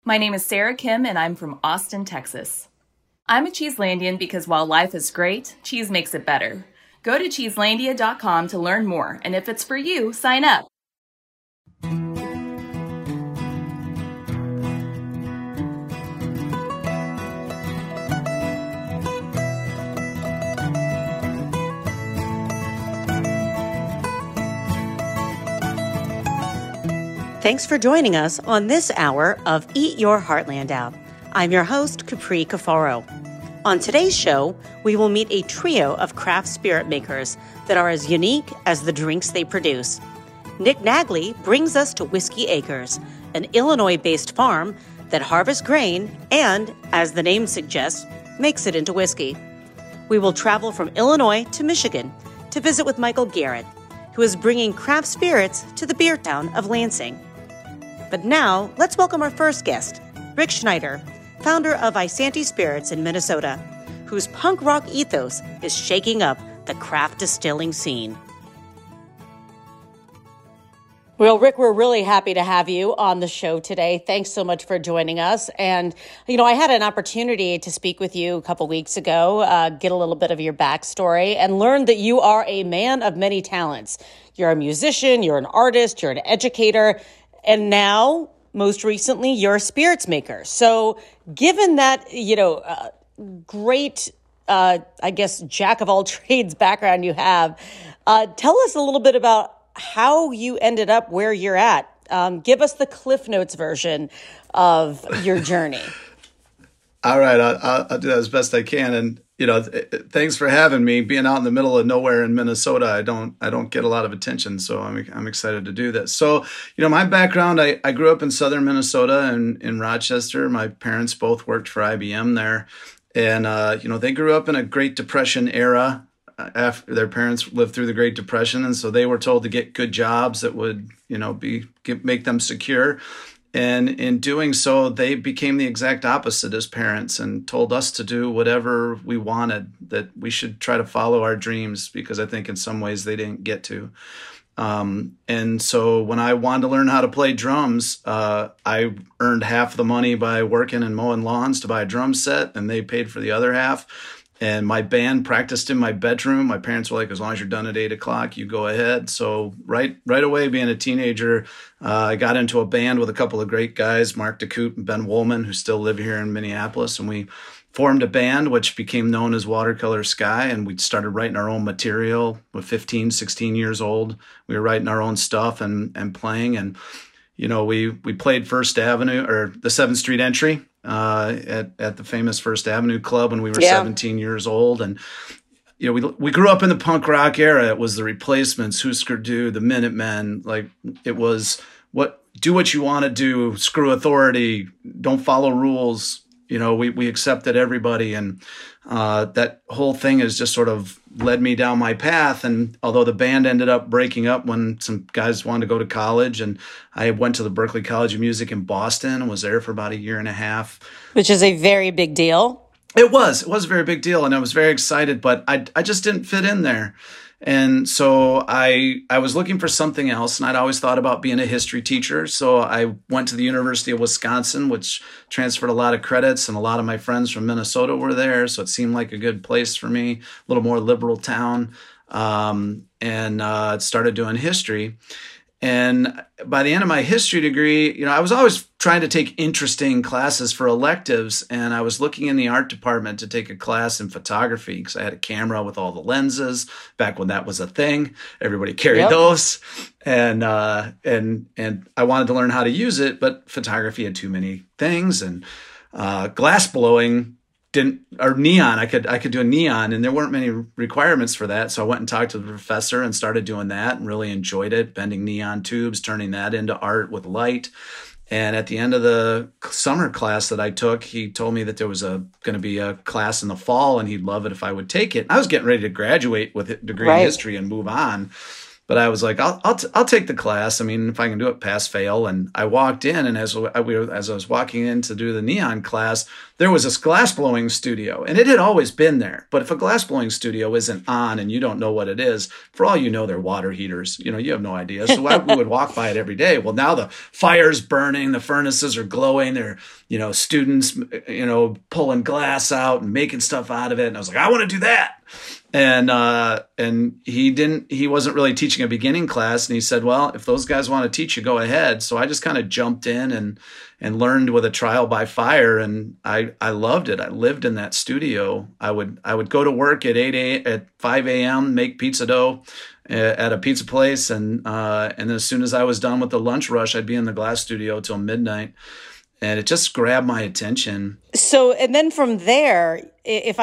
My name is Sarah Kim, and I'm from Austin, Texas. I'm a Cheeselandian because while life is great, cheese makes it better. Go to cheeselandia.com to learn more, and if it's for you, sign up. Thanks for joining us on this hour of Eat Your Heartland Out. I'm your host, Capri Cafaro. On today's show, we will meet a trio of craft spirit makers that are as unique as the drinks they produce. Nick Nagley brings us to Whiskey Acres, an Illinois-based farm that harvests grain and, as the name suggests, makes it into whiskey. We will travel from Illinois to Michigan to visit with Michael Garrett, who is bringing craft spirits to the beer town of Lansing. But now, let's welcome our first guest, Rick Schneider, founder of Isanti Spirits in Minnesota, whose punk rock ethos is shaking up the craft distilling scene. Well, Rick, we're really happy to have you on the show today. Thanks so much for joining us. And, I had an opportunity to speak with you a couple weeks ago, get a little bit of your backstory, and learn that you are a man of many talents. You're a musician, you're an artist, you're an educator, and now, most recently, you're a spirits maker. So given that, great, jack of all trades background you have, tell us a little bit about how you ended up where you're at. Give us the Cliff Notes version of your journey. All right, I'll do that as best I can. And thanks for having me. Being out in the middle of nowhere in Minnesota, I don't get a lot of attention, so I'm excited to do this. So my background, I grew up in southern Minnesota and in Rochester. My parents both worked for IBM there, and they grew up in a Great Depression era. After their parents lived through the Great Depression, and so they were told to get good jobs that would make them secure. And in doing so, they became the exact opposite as parents and told us to do whatever we wanted, that we should try to follow our dreams, because I think in some ways they didn't get to. And so when I wanted to learn how to play drums, I earned half the money by working and mowing lawns to buy a drum set, and they paid for the other half. And my band practiced in my bedroom. My parents were like, as long as you're done at 8 o'clock, you go ahead. So right away, being a teenager, I got into a band with a couple of great guys, Mark DeCoot and Ben Woolman, who still live here in Minneapolis. And we formed a band which became known as Watercolor Sky. And we started writing our own material with 15, 16 years old. We were writing our own stuff and playing. And, we played First Avenue or the 7th Street Entry at the famous First Avenue Club when we were 17 years old. And, we grew up in the punk rock era. It was the Replacements, Husker Du, the Minutemen. Like, it was do what you want to do, screw authority, don't follow rules. We accepted everybody. And that whole thing has just sort of led me down my path. And although the band ended up breaking up when some guys wanted to go to college, and I went to the Berklee College of Music in Boston, was there for about a year and a half. Which is a very big deal. It was a very big deal, and I was very excited, but I just didn't fit in there. And so I was looking for something else, and I'd always thought about being a history teacher. So I went to the University of Wisconsin, which transferred a lot of credits, and a lot of my friends from Minnesota were there. So it seemed like a good place for me, a little more liberal town, and started doing history. And by the end of my history degree, I was always trying to take interesting classes for electives. And I was looking in the art department to take a class in photography because I had a camera with all the lenses back when that was a thing. Everybody carried those. And I wanted to learn how to use it, but photography had too many things. And glass blowing neon. I could do a neon, and there weren't many requirements for that. So I went and talked to the professor and started doing that and really enjoyed it, bending neon tubes, turning that into art with light. And at the end of the summer class that I took, he told me that there was going to be a class in the fall and he'd love it if I would take it. I was getting ready to graduate with a degree in history and move on. but I was like, I'll take the class. I mean, if I can do it, pass, fail. And I walked in, and as I was walking in to do the neon class, there was this glass blowing studio, and it had always been there. But if a glass blowing studio isn't on and you don't know what it is, for all you know, they're water heaters. You know, you have no idea. So we would walk by it every day. Well, now the fire's burning, the furnaces are glowing. They're, you know, students, you know, pulling glass out and making stuff out of it. And I was like, I want to do that. And he wasn't really teaching a beginning class. And he said, well, if those guys want to teach you, go ahead. So I just kind of jumped in and learned with a trial by fire. And I loved it. I lived in that studio. I would go to work at 5 a.m., make pizza dough at a pizza place. And then as soon as I was done with the lunch rush, I'd be in the glass studio till midnight. And it just grabbed my attention. So, and then from there, if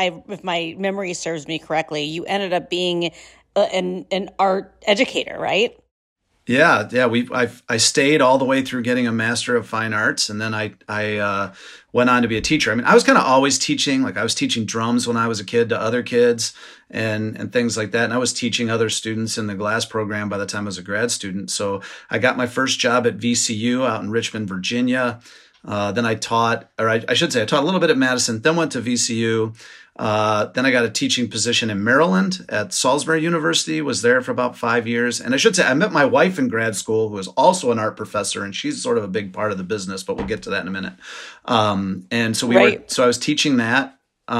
my memory serves me correctly, you ended up being an art educator, right? Yeah. I stayed all the way through getting a Master of Fine Arts, and then I went on to be a teacher. I mean, I was kind of always teaching. Like, I was teaching drums when I was a kid to other kids and things like that. And I was teaching other students in the glass program by the time I was a grad student. So I got my first job at VCU out in Richmond, Virginia. Then I taught a little bit at Madison, then went to VCU. Then I got a teaching position in Maryland at Salisbury University, was there for about 5 years. And I should say, I met my wife in grad school, who is also an art professor, and she's sort of a big part of the business, but we'll get to that in a minute. And so I was teaching that.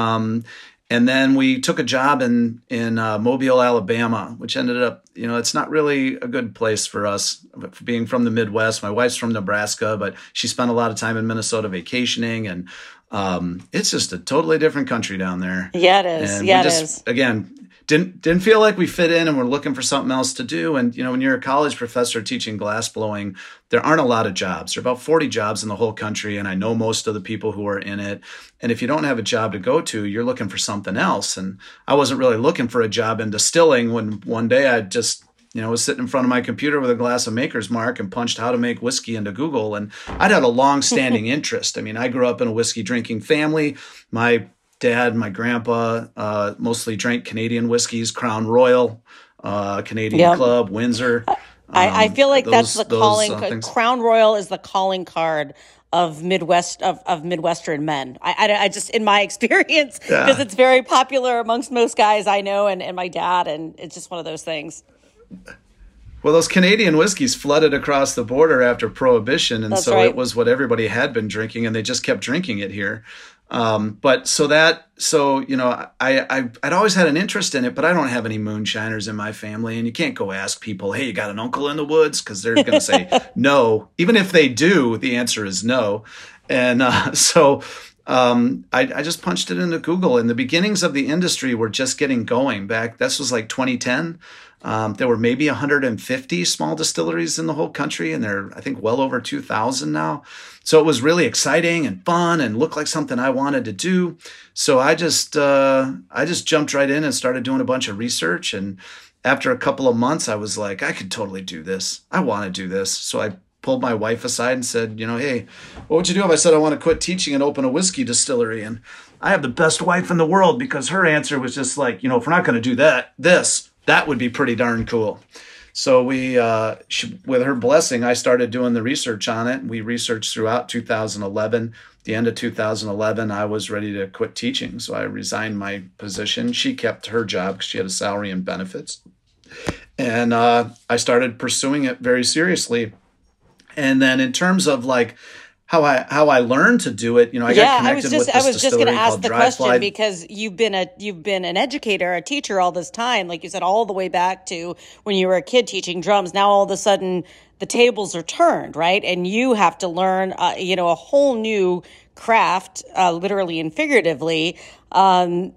And then we took a job in Mobile, Alabama, which ended up, you know, it's not really a good place for us, being from the Midwest. My wife's from Nebraska, but she spent a lot of time in Minnesota vacationing, and it's just a totally different country down there. Yeah, it is. And it is. Again, didn't feel like we fit in, and we're looking for something else to do. And, you know, when you're a college professor teaching glass blowing, there aren't a lot of jobs. There are about 40 jobs in the whole country, and I know most of the people who are in it. And if you don't have a job to go to, you're looking for something else. And I wasn't really looking for a job in distilling when one day I just, you know, was sitting in front of my computer with a glass of Maker's Mark and punched how to make whiskey into Google. And I'd had a long-standing interest. I mean, I grew up in a whiskey drinking family. My dad, my grandpa mostly drank Canadian whiskeys, Crown Royal, Canadian Club, Windsor. I feel like that's the calling. Crown Royal is the calling card of Midwestern men. I just, in my experience, because it's very popular amongst most guys I know, and my dad, and it's just one of those things. Well, those Canadian whiskeys flooded across the border after Prohibition, and It was what everybody had been drinking, and they just kept drinking it here. You know, I'd always had an interest in it, but I don't have any moonshiners in my family, and you can't go ask people, hey, you got an uncle in the woods? Because they're going to say no. Even if they do, the answer is no. And I just punched it into Google, and the beginnings of the industry were just getting going back. This was like 2010. There were maybe 150 small distilleries in the whole country, and there are, I think, well over 2,000 now. So it was really exciting and fun and looked like something I wanted to do. So I just jumped right in and started doing a bunch of research. And after a couple of months, I was like, I could totally do this. I want to do this. So I pulled my wife aside and said, you know, hey, what would you do if I said I want to quit teaching and open a whiskey distillery? And I have the best wife in the world, because her answer was just like, you know, if we're not going to do that would be pretty darn cool. So with her blessing, I started doing the research on it. We researched throughout 2011. At the end of 2011, I was ready to quit teaching. So I resigned my position. She kept her job because she had a salary and benefits. And I started pursuing it very seriously. And then in terms of like how I learned to do it, you know, I got connected with this distillery called Dryfly. I was just going to ask the question, because you've been an educator, a teacher all this time, like you said, all the way back to when you were a kid teaching drums. Now all of a sudden the tables are turned, right? And you have to learn, a whole new craft, literally and figuratively, learning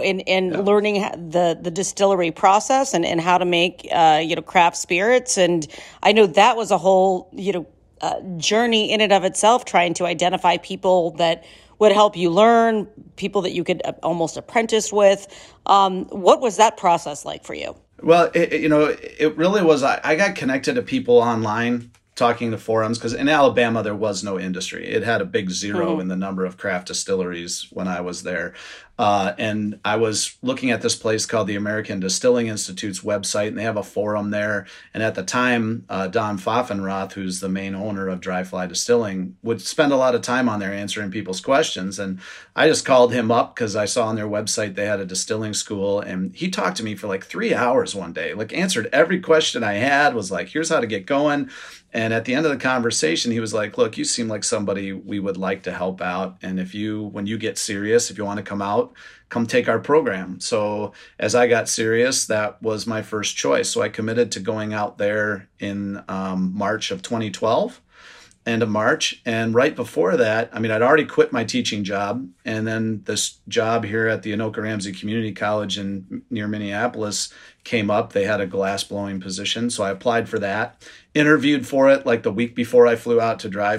the distillery process and how to make, craft spirits. And I know that was a whole, journey in and of itself, trying to identify people that would help you learn, people that you could almost apprentice with. What was that process like for you? Well, it really was. I got connected to people online talking to forums, because in Alabama, there was no industry. It had a big zero in the number of craft distilleries when I was there. And I was looking at this place called the American Distilling Institute's website, and they have a forum there. And at the time, Don Pfaffenroth, who's the main owner of Dry Fly Distilling, would spend a lot of time on there answering people's questions. And I just called him up because I saw on their website they had a distilling school. And he talked to me for like 3 hours one day, like answered every question I had, was like, here's how to get going. And at the end of the conversation, he was like, look, you seem like somebody we would like to help out. And when you get serious, if you want to come out, come take our program. So as I got serious, that was my first choice. So I committed to going out there in March of 2012, end of March. And right before that, I mean, I'd already quit my teaching job. And then this job here at the Anoka Ramsey Community College near Minneapolis came up. They had a glass blowing position. So I applied for that, interviewed for it like the week before I flew out to Dry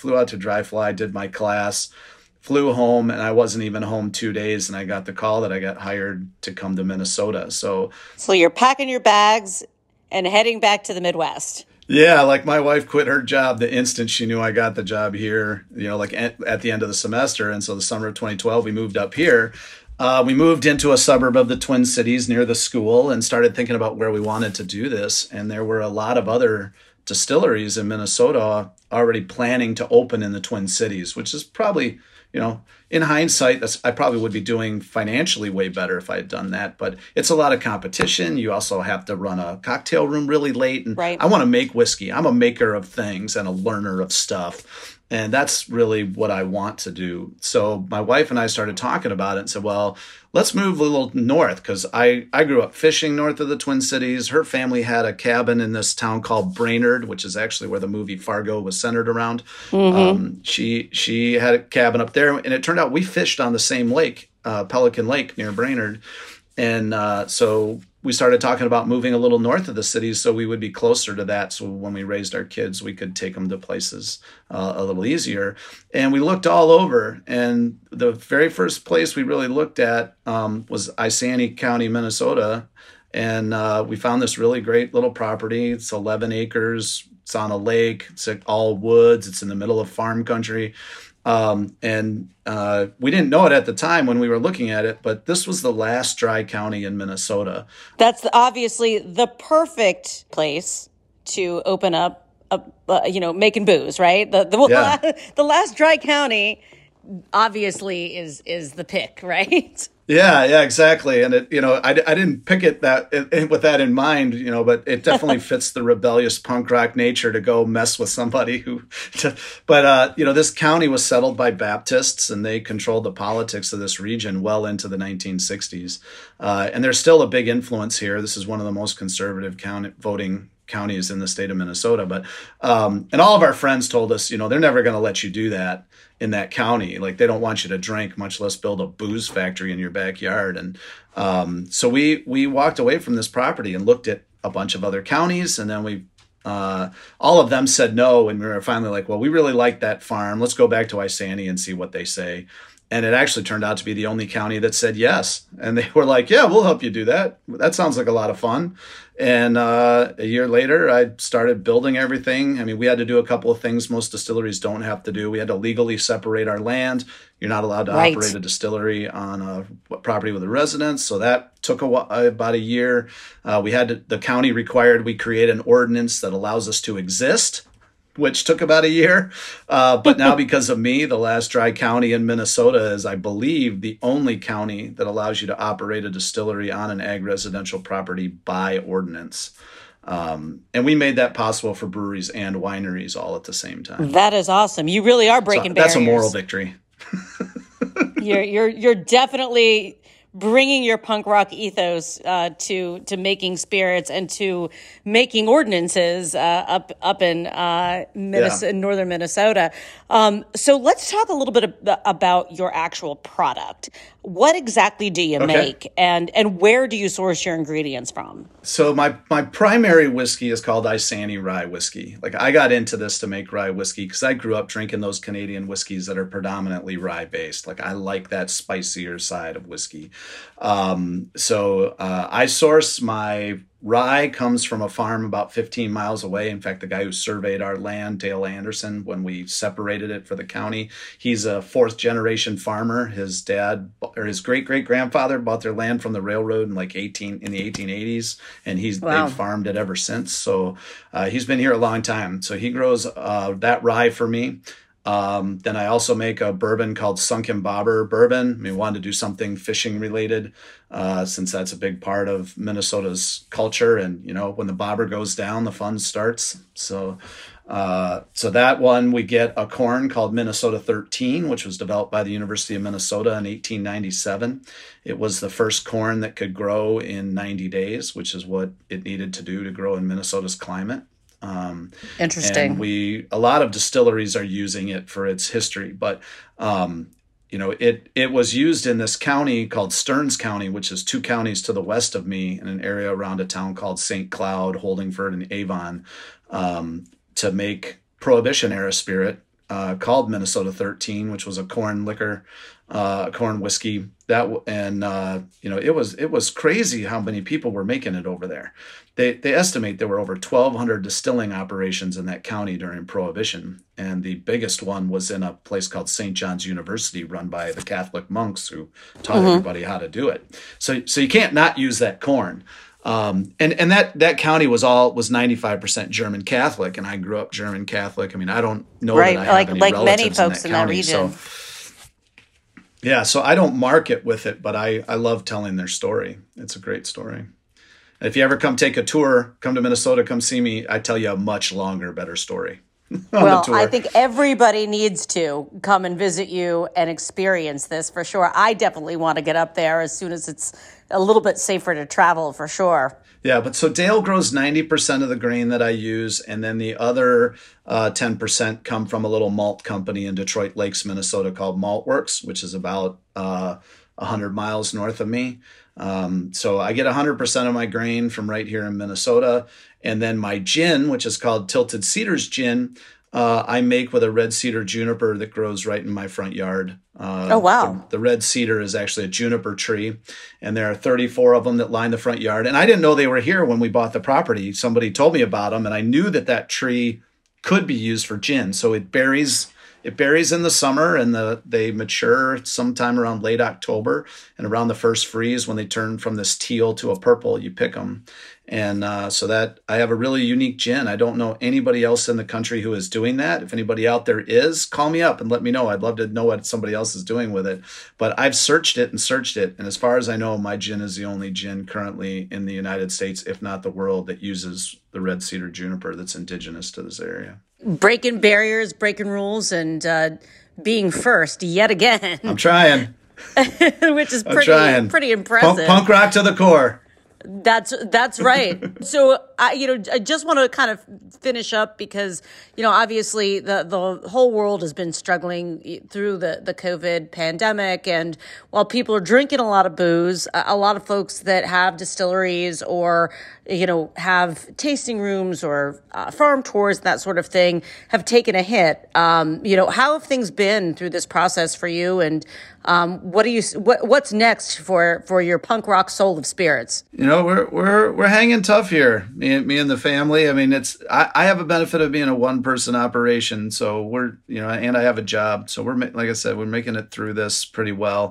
Fly, did my class, flew home, and I wasn't even home 2 days. And I got the call that I got hired to come to Minnesota. So you're packing your bags and heading back to the Midwest. Yeah, like my wife quit her job the instant she knew I got the job here, like at the end of the semester. And so the summer of 2012, we moved up here. We moved into a suburb of the Twin Cities near the school and started thinking about where we wanted to do this. And there were a lot of other distilleries in Minnesota already planning to open in the Twin Cities, which is probably, in hindsight, I probably would be doing financially way better if I had done that. But it's a lot of competition. You also have to run a cocktail room really late. And right. I want to make whiskey. I'm a maker of things and a learner of stuff. And that's really what I want to do. So my wife and I started talking about it and said, well, let's move a little north, because I grew up fishing north of the Twin Cities. Her family had a cabin in this town called Brainerd, which is actually where the movie Fargo was centered around. She had a cabin up there, and it turned out we fished on the same lake, Pelican Lake near Brainerd. And so we started talking about moving a little north of the cities so we would be closer to that. So when we raised our kids, we could take them to places a little easier. And we looked all over. And the very first place we really looked at was Isanti County, Minnesota. And we found this really great little property. It's 11 acres. It's on a lake. It's all woods. It's in the middle of farm country. We didn't know it at the time when we were looking at it, but this was the last dry county in Minnesota. That's obviously the perfect place to open up, making booze, right? The last dry county obviously is the pick, right? Yeah, exactly. And I didn't pick it with that in mind, but it definitely fits the rebellious punk rock nature to go mess with somebody this county was settled by Baptists, and they controlled the politics of this region well into the 1960s. And there's still a big influence here. This is one of the most conservative voting counties in the state of Minnesota. But and all of our friends told us, they're never going to let you do that in that county. Like, they don't want you to drink, much less build a booze factory in your backyard. And so we walked away from this property and looked at a bunch of other counties, and then all of them said no. And we were finally like, well, we really like that farm. Let's go back to Isanti and see what they say. And it actually turned out to be the only county that said yes. And they were like, yeah, we'll help you do that. That sounds like a lot of fun. And a year later, I started building everything. I mean, we had to do a couple of things most distilleries don't have to do. We had to legally separate our land. You're not allowed to operate a distillery on a property with a residence. So that took about a year. The county required we create an ordinance that allows us to exist, which took about a year. But now, because of me, the last dry county in Minnesota is, I believe, the only county that allows you to operate a distillery on an ag residential property by ordinance. And we made that possible for breweries and wineries all at the same time. That is awesome. You really are breaking barriers. That's a moral victory. You're definitely bringing your punk rock ethos to making spirits and to making ordinances up in northern Minnesota. So let's talk a little bit about your actual product. What exactly do you make, and where do you source your ingredients from? So my primary whiskey is called Isanti Rye Whiskey. Like, I got into this to make rye whiskey because I grew up drinking those Canadian whiskeys that are predominantly rye based. Like, I like that spicier side of whiskey. So I source my rye comes from a farm about 15 miles away. In fact, the guy who surveyed our land, Dale Anderson, when we separated it for the county, he's a fourth generation farmer. His dad or his great great grandfather bought their land from the railroad in the 1880s, and they've farmed it ever since. So he's been here a long time. So he grows that rye for me. Then I also make a bourbon called Sunken Bobber bourbon. We wanted to do something fishing related, since that's a big part of Minnesota's culture. And, when the bobber goes down, the fun starts. So that one, we get a corn called Minnesota 13, which was developed by the University of Minnesota in 1897. It was the first corn that could grow in 90 days, which is what it needed to do to grow in Minnesota's climate. Interesting. And a lot of distilleries are using it for its history, but it was used in this county called Stearns County, which is 2 counties to the west of me, in an area around a town called St. Cloud, Holdingford, and Avon, to make Prohibition era spirit called Minnesota 13, which was a corn liquor, corn whiskey. It was crazy how many people were making it over there. They estimate there were over 1,200 distilling operations in that county during Prohibition, and the biggest one was in a place called St. John's University, run by the Catholic monks who taught everybody how to do it. So you can't not use that corn. And that county was 95% German Catholic, and I grew up German Catholic. I mean, I don't know that I have any relatives many folks in that county, region. So I don't market with it, but I love telling their story. It's a great story. If you ever come take a tour, come to Minnesota, come see me, I tell you a much longer, better story. Well, I think everybody needs to come and visit you and experience this for sure. I definitely want to get up there as soon as it's a little bit safer to travel, for sure. Yeah, but so Dale grows 90% of the grain that I use, and then the other 10% come from a little malt company in Detroit Lakes, Minnesota called Maltworks, which is about 100 miles north of me. So I get 100% of my grain from right here in Minnesota. And then my gin, which is called Tilted Cedars Gin, I make with a red cedar juniper that grows right in my front yard. Oh, wow. The red cedar is actually a juniper tree, and there are 34 of them that line the front yard. And I didn't know they were here when we bought the property. Somebody told me about them, and I knew that tree could be used for gin. So it berries in the summer, and they mature sometime around late October, and around the first freeze, when they turn from this teal to a purple, you pick them. And so that I have a really unique gin. I don't know anybody else in the country who is doing that. If anybody out there is, call me up and let me know. I'd love to know what somebody else is doing with it. But I've searched it. And as far as I know, my gin is the only gin currently in the United States, if not the world, that uses the red cedar juniper that's indigenous to this area. Breaking barriers, breaking rules, and being first yet again. I'm trying. Which is pretty impressive. Punk rock to the core. That's right. So I just want to kind of finish up because, obviously the whole world has been struggling through the COVID pandemic. And while people are drinking a lot of booze, a lot of folks that have distilleries or, have tasting rooms or farm tours, that sort of thing, have taken a hit. How have things been through this process for you? And what's next for your punk rock Soul of Spirits? We're hanging tough here, me and the family. I mean, I have a benefit of being a one-person operation, so and I have a job, so like I said, we're making it through this pretty well.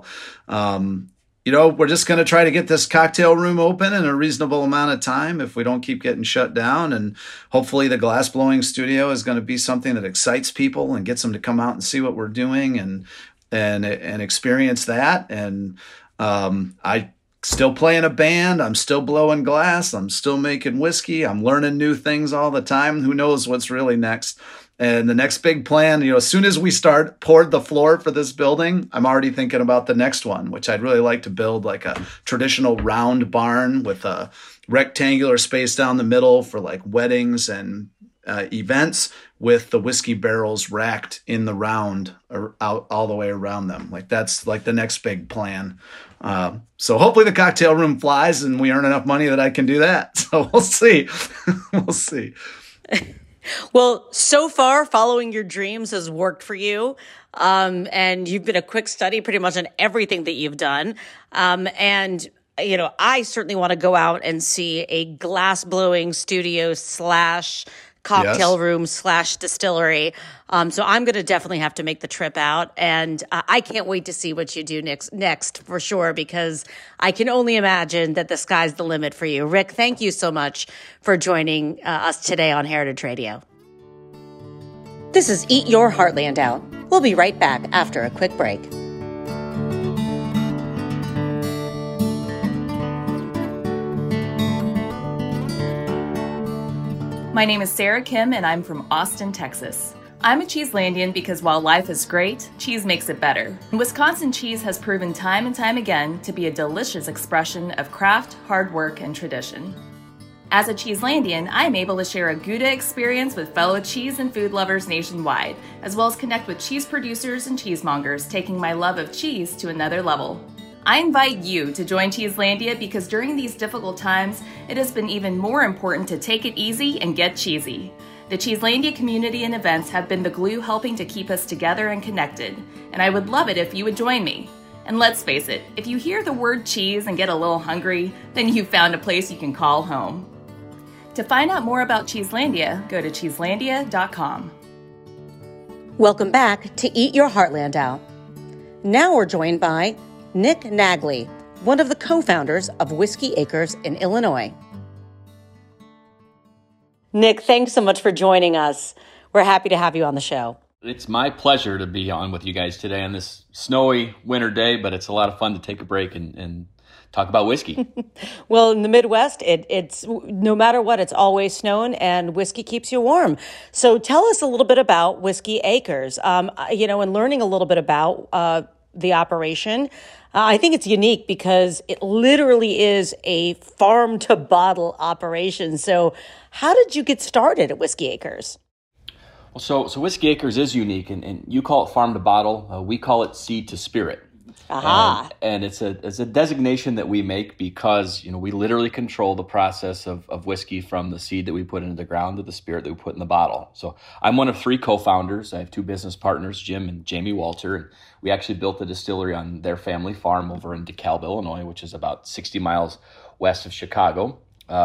We're just going to try to get this cocktail room open in a reasonable amount of time if we don't keep getting shut down. And hopefully the glass blowing studio is going to be something that excites people and gets them to come out and see what we're doing and experience that. And I still play in a band. I'm still blowing glass. I'm still making whiskey. I'm learning new things all the time. Who knows what's really next? And the next big plan, as soon as we poured the floor for this building, I'm already thinking about the next one, which I'd really like to build like a traditional round barn with a rectangular space down the middle for like weddings and events, with the whiskey barrels racked in the round out all the way around them. Like that's like the next big plan. So hopefully the cocktail room flies and we earn enough money that I can do that. So we'll see. We'll see. Well, so far, following your dreams has worked for you. And you've been a quick study pretty much on everything that you've done. And I certainly want to go out and see a glass blowing studio / cocktail room / distillery. So I'm going to definitely have to make the trip out. And I can't wait to see what you do next for sure, because I can only imagine that the sky's the limit for you. Rick, thank you so much for joining us today on Heritage Radio. This is Eat Your Heartland Out. We'll be right back after a quick break. My name is Sarah Kim, and I'm from Austin, Texas. I'm a Cheeselandian because while life is great, cheese makes it better. Wisconsin cheese has proven time and time again to be a delicious expression of craft, hard work, and tradition. As a Cheeselandian, I'm able to share a Gouda experience with fellow cheese and food lovers nationwide, as well as connect with cheese producers and cheesemongers, taking my love of cheese to another level. I invite you to join Cheeselandia because during these difficult times, it has been even more important to take it easy and get cheesy. The Cheeselandia community and events have been the glue helping to keep us together and connected, and I would love it if you would join me. And let's face it, if you hear the word cheese and get a little hungry, then you've found a place you can call home. To find out more about Cheeselandia, go to cheeselandia.com. Welcome back to Eat Your Heartland Out. Now we're joined by Nick Nagley, one of the co-founders of Whiskey Acres in Illinois. Nick, thanks so much for joining us. We're happy to have you on the show. It's my pleasure to be on with you guys today on this snowy winter day, but it's a lot of fun to take a break and talk about whiskey. Well, in the Midwest, it's no matter what, it's always snowing, and whiskey keeps you warm. So tell us a little bit about Whiskey Acres. And learning a little bit about the operation, I think it's unique because it literally is a farm to bottle operation. So how did you get started at Whiskey Acres? Well, so Whiskey Acres is unique, and you call it farm to bottle. We call it seed to spirit. Aha. And it's a designation that we make because, we literally control the process of whiskey from the seed that we put into the ground to the spirit that we put in the bottle. So I'm one of 3 co-founders. I have 2 business partners, Jim and Jamie Walter, and we actually built the distillery on their family farm over in DeKalb, Illinois, which is about 60 miles west of Chicago.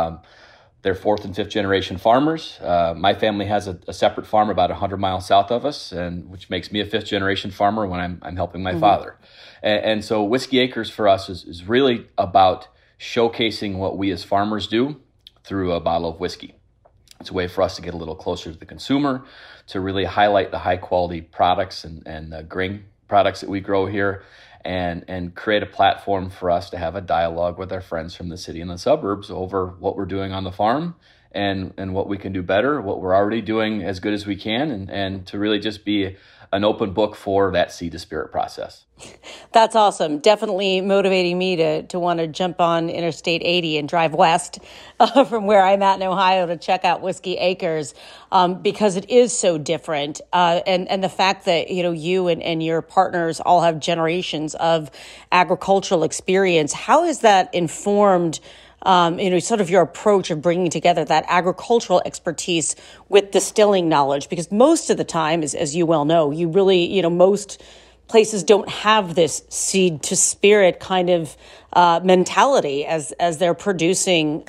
They're 4th and 5th generation farmers. My family has a separate farm about 100 miles south of us, and which makes me a 5th generation farmer when I'm helping my father. And so Whiskey Acres for us is really about showcasing what we as farmers do through a bottle of whiskey. It's a way for us to get a little closer to the consumer, to really highlight the high quality products and grain products that we grow here, and create a platform for us to have a dialogue with our friends from the city and the suburbs over what we're doing on the farm and what we can do better, what we're already doing as good as we can, and to really just be an open book for that seed to spirit process. That's awesome. Definitely motivating me to want to jump on Interstate 80 and drive west from where I'm at in Ohio to check out Whiskey Acres because it is so different. And the fact that, you and your partners all have generations of agricultural experience, how has that informed sort of your approach of bringing together that agricultural expertise with distilling knowledge? Because most of the time, as you well know, you really, most places don't have this seed to spirit kind of mentality as they're producing,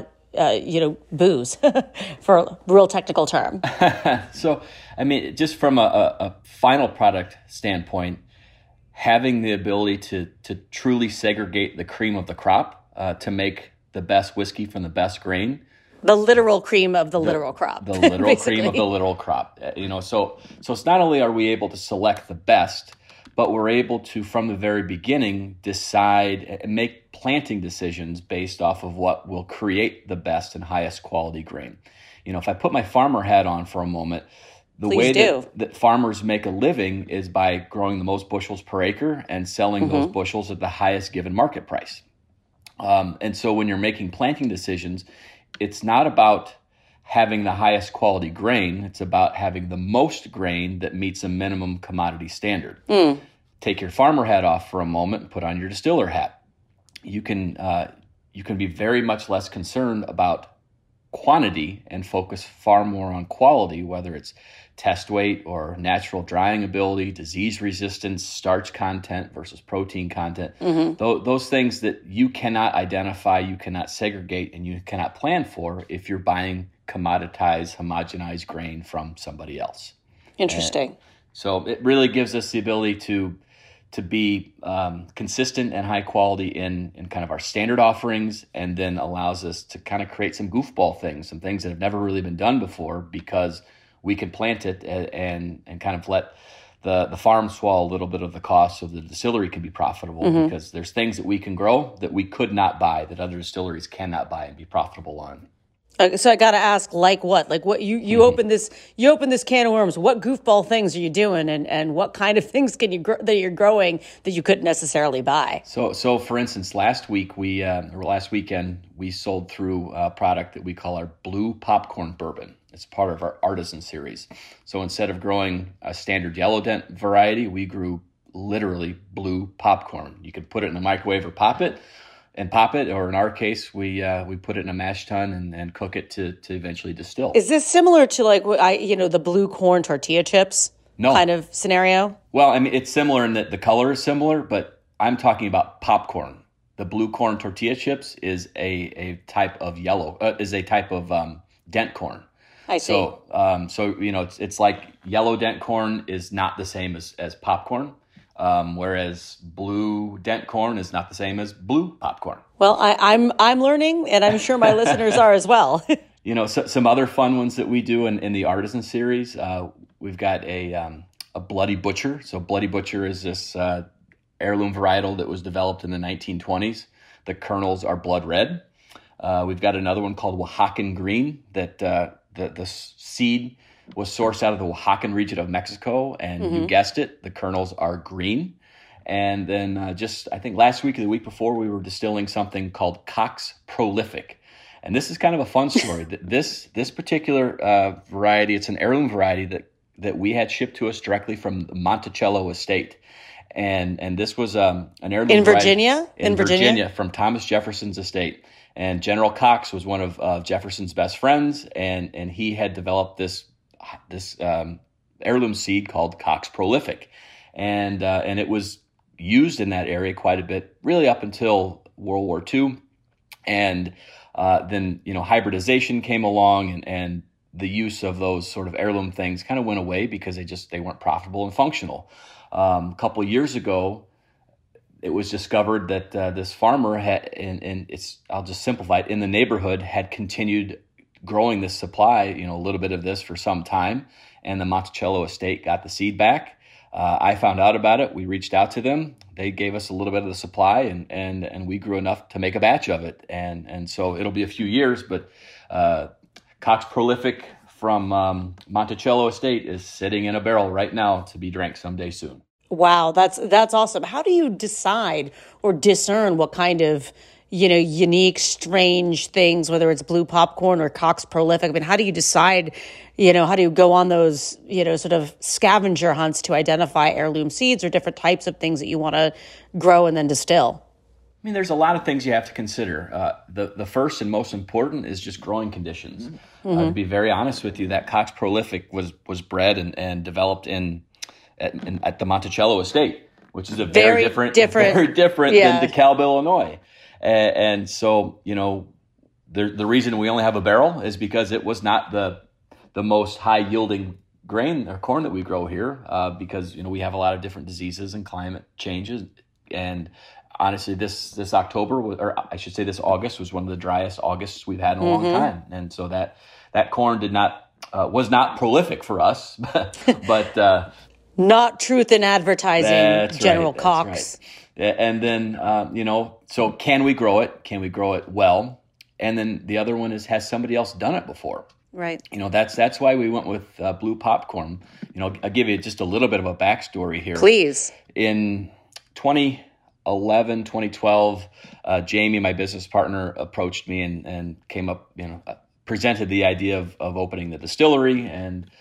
booze for a real technical term. So, just from a final product standpoint, having the ability to truly segregate the cream of the crop to make the best whiskey from the best grain. The literal cream of the literal crop. The literal cream of the literal crop. So it's not only are we able to select the best, but we're able to, from the very beginning, decide and make planting decisions based off of what will create the best and highest quality grain. If I put my farmer hat on for a moment, the way that farmers make a living is by growing the most bushels per acre and selling those bushels at the highest given market price. And so when you're making planting decisions, it's not about having the highest quality grain. It's about having the most grain that meets a minimum commodity standard. Take your farmer hat off for a moment and put on your distiller hat. You can be very much less concerned about quantity and focus far more on quality, whether it's test weight or natural drying ability, disease resistance, starch content versus protein content. Those things that you cannot identify, you cannot segregate, and you cannot plan for if you're buying commoditized, homogenized grain from somebody else. Interesting. So it really gives us the ability to be consistent and high quality in kind of our standard offerings, and then allows us to kind of create some goofball things, some things that have never really been done before, because we can plant it and kind of let the farm swallow a little bit of the cost so the distillery can be profitable, because there's things that we can grow that we could not buy, that other distilleries cannot buy and be profitable on. So I got to ask, like what? Like what you open this can of worms. What goofball things are you doing, and what kind of things can you that you're growing that you couldn't necessarily buy? So for instance, last weekend we sold through a product that we call our Blue Popcorn Bourbon. It's part of our Artisan series. So instead of growing a standard yellow dent variety, we grew literally blue popcorn. You could put it in the microwave or pop it, or in our case, we put it in a mash tun and cook it to eventually distill. Is this similar to like the blue corn tortilla chips kind of scenario? Well, I mean, it's similar in that the color is similar, but I'm talking about popcorn. The blue corn tortilla chips is a type of dent corn. I see. So it's like yellow dent corn is not the same as popcorn. Whereas blue dent corn is not the same as blue popcorn. Well, I'm learning, and I'm sure my listeners are as well. Some other fun ones that we do in the Artisan series. We've got a Bloody Butcher. So Bloody Butcher is this heirloom varietal that was developed in the 1920s. The kernels are blood red. We've got another one called Oaxacan Green that the seed was sourced out of the Oaxacan region of Mexico, and you guessed it, the kernels are green. And then just, I think last week or the week before, we were distilling something called Cox Prolific. And this is kind of a fun story. This particular variety, it's an heirloom variety that we had shipped to us directly from the Monticello estate. And this was an heirloom in variety Virginia? In Virginia, from Thomas Jefferson's estate. And General Cox was one of Jefferson's best friends, and he had developed this heirloom seed called Cox Prolific, and it was used in that area quite a bit, really up until World War II, and then hybridization came along, and the use of those sort of heirloom things kind of went away because they weren't profitable and functional. A couple of years ago, it was discovered that this farmer had, I'll just simplify it, in the neighborhood had continued growing this supply, a little bit of this for some time, and the Monticello estate got the seed back. I found out about it. We reached out to them. They gave us a little bit of the supply, and we grew enough to make a batch of it. And so it'll be a few years, but Cox Prolific from Monticello estate is sitting in a barrel right now to be drank someday soon. Wow, that's awesome. How do you decide or discern what kind of unique, strange things, whether it's blue popcorn or Cox Prolific? I mean, how do you decide, how do you go on those, sort of scavenger hunts to identify heirloom seeds or different types of things that you want to grow and then distill? I mean, there's a lot of things you have to consider. The first and most important is just growing conditions. To be very honest with you, that Cox Prolific was bred and developed at the Monticello estate, which is a very different than DeKalb, Illinois. And so, the reason we only have a barrel is because it was not the most high yielding grain or corn that we grow here, because, we have a lot of different diseases and climate changes. And honestly, this October, or I should say this August, was one of the driest Augusts we've had in a long time. And so that corn was not prolific for us, but not truth in advertising, that's General right, Cox. That's right. And then, so can we grow it? Can we grow it well? And then the other one is, has somebody else done it before? Right. That's why we went with blue popcorn. I'll give you just a little bit of a backstory here. Please. In 2011, 2012, Jamie, my business partner, approached me and came up, presented the idea of opening the distillery. And,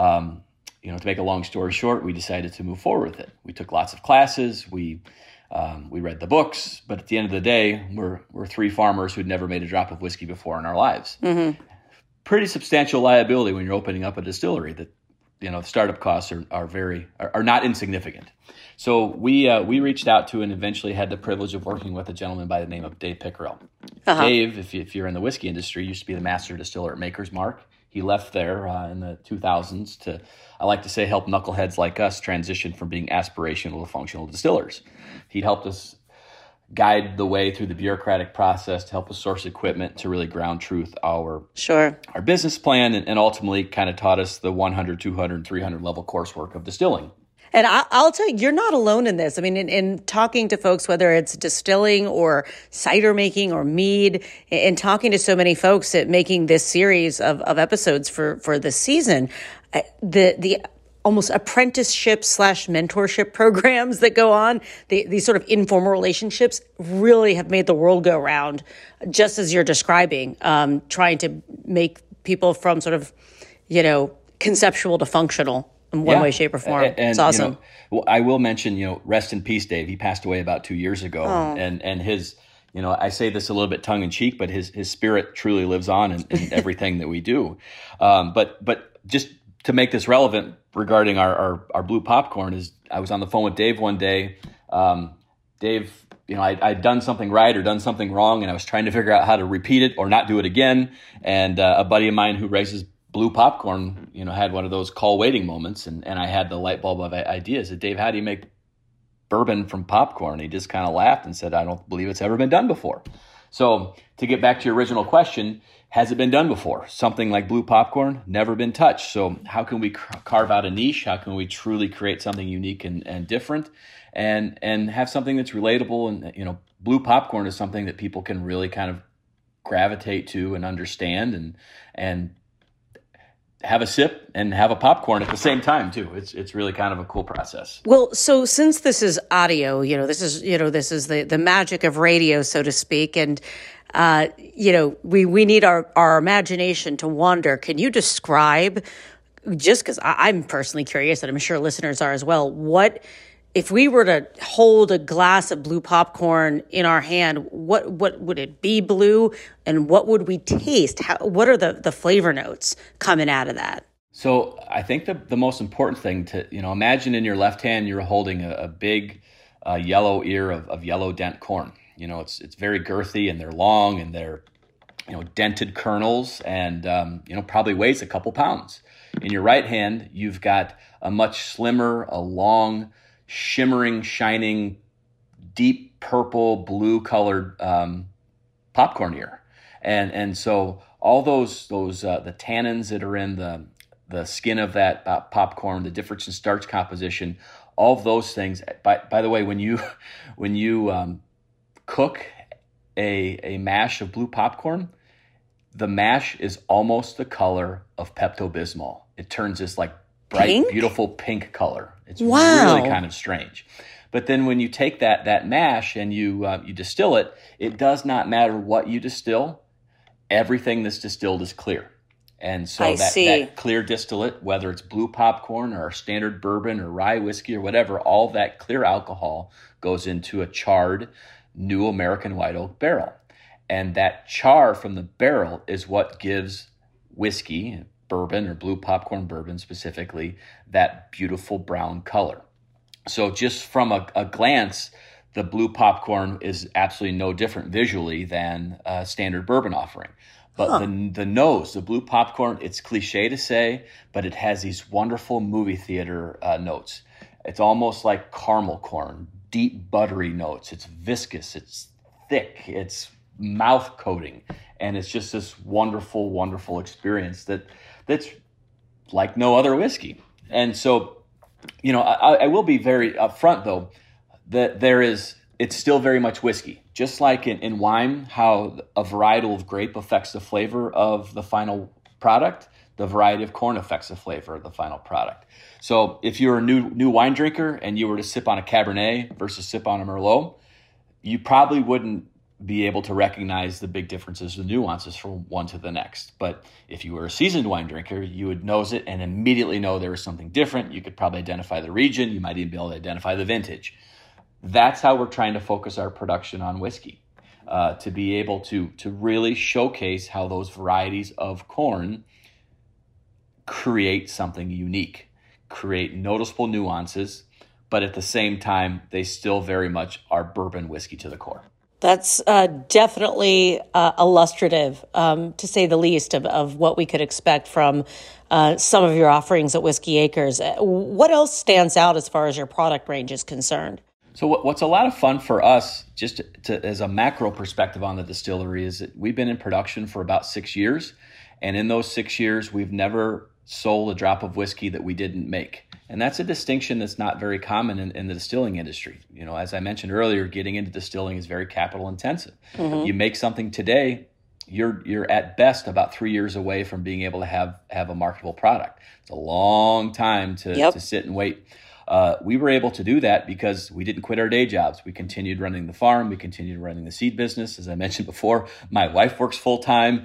to make a long story short, we decided to move forward with it. We took lots of classes. We read the books, but at the end of the day, we're three farmers who'd never made a drop of whiskey before in our lives. pretty substantial liability when you're opening up a distillery. That the startup costs are not insignificant. So we reached out to and eventually had the privilege of working with a gentleman by the name of Dave Pickerel. Uh-huh. Dave, if you're in the whiskey industry, used to be the master distiller at Maker's Mark. He left there in the 2000s to, I like to say, help knuckleheads like us transition from being aspirational to functional distillers. He helped us guide the way through the bureaucratic process to help us source equipment to really ground truth our business plan, and ultimately kind of taught us the 100, 200, 300 level coursework of distilling. And I'll tell you, you're not alone in this. I mean, in talking to folks, whether it's distilling or cider making or mead, and talking to so many folks at making this series of episodes for this season, the almost apprenticeship / mentorship programs that go on, these sort of informal relationships really have made the world go round, just as you're describing, trying to make people from sort of, conceptual to functional in one way, shape, or form. It's awesome. I will mention, rest in peace, Dave. He passed away about 2 years ago. Oh. And his, I say this a little bit tongue in cheek, but his spirit truly lives on in everything that we do. But just to make this relevant regarding our blue popcorn is I was on the phone with Dave one day. Dave, I'd done something right or done something wrong, and I was trying to figure out how to repeat it or not do it again. And a buddy of mine who raises blue popcorn, had one of those call waiting moments, and I had the light bulb of ideas. I said, Dave, how do you make bourbon from popcorn? He just kind of laughed and said, I don't believe it's ever been done before. So to get back to your original question, has it been done before? Something like blue popcorn, never been touched. So how can we carve out a niche? How can we truly create something unique and different and have something that's relatable? And, blue popcorn is something that people can really kind of gravitate to and understand and have a sip and have a popcorn at the same time too. It's really kind of a cool process. Well, so since this is audio, this is the magic of radio, so to speak. And, we need our imagination to wander. Can you describe, just because I'm personally curious and I'm sure listeners are as well, what, if we were to hold a glass of blue popcorn in our hand, what would it be blue, and what would we taste? What are the flavor notes coming out of that? So I think the most important thing to, imagine in your left hand you're holding a big yellow ear of yellow dent corn. It's very girthy, and they're long, and they're dented kernels, and probably weighs a couple pounds. In your right hand, you've got a much slimmer, a long, shimmering, shining, deep purple, blue colored popcorn ear, and so all those the tannins that are in the skin of that popcorn, the difference in starch composition, all of those things. By the way, when you cook a mash of blue popcorn, the mash is almost the color of Pepto-Bismol. It turns this like bright, pink? Beautiful pink color. It's really kind of strange. But then when you take that mash and you distill it, it does not matter what you distill. Everything that's distilled is clear. And so that clear distillate, whether it's blue popcorn or standard bourbon or rye whiskey or whatever, all that clear alcohol goes into a charred new American white oak barrel. And that char from the barrel is what gives whiskey, bourbon or blue popcorn bourbon specifically, that beautiful brown color. So just from a glance, the blue popcorn is absolutely no different visually than a standard bourbon offering. But the nose, the blue popcorn, it's cliche to say, but it has these wonderful movie theater notes. It's almost like caramel corn, deep buttery notes. It's viscous, it's thick, it's mouth coating, and it's just this wonderful, wonderful experience that's like no other whiskey. And so, I will be very upfront though, that it's still very much whiskey. Just like in wine, how a varietal of grape affects the flavor of the final product, the variety of corn affects the flavor of the final product. So if you're a new wine drinker and you were to sip on a Cabernet versus sip on a Merlot, you probably wouldn't be able to recognize the big differences, the nuances from one to the next. But if you were a seasoned wine drinker, you would nose it and immediately know there was something different. You could probably identify the region. You might even be able to identify the vintage. That's how we're trying to focus our production on whiskey. to be able to really showcase how those varieties of corn create something unique, create noticeable nuances, but at the same time, they still very much are bourbon whiskey to the core. That's definitely illustrative, to say the least, of what we could expect from some of your offerings at Whiskey Acres. What else stands out as far as your product range is concerned? So what's a lot of fun for us, just as a macro perspective on the distillery, is that we've been in production for about 6 years. And in those 6 years, we've never sold a drop of whiskey that we didn't make. And that's a distinction that's not very common in the distilling industry. You know, as I mentioned earlier, getting into distilling is very capital intensive. Mm-hmm. You make something today, you're at best about 3 years away from being able to have a marketable product. It's a long time to sit and wait. We were able to do that because we didn't quit our day jobs. We continued running the farm. We continued running the seed business. As I mentioned before, my wife works full time.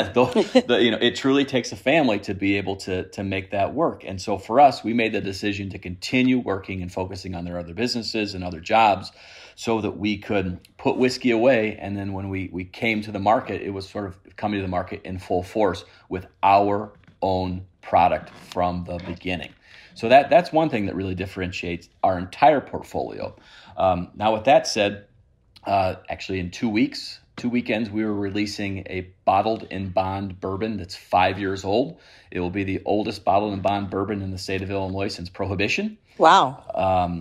It truly takes a family to be able to make that work. And so for us, we made the decision to continue working and focusing on their other businesses and other jobs so that we could put whiskey away. And then when we came to the market, it was sort of coming to the market in full force with our own product from the beginning. So that's one thing that really differentiates our entire portfolio. Now, with that said, actually in 2 weekends, we were releasing a bottled in bond bourbon that's 5 years old. It will be the oldest bottled in bond bourbon in the state of Illinois since Prohibition. Wow.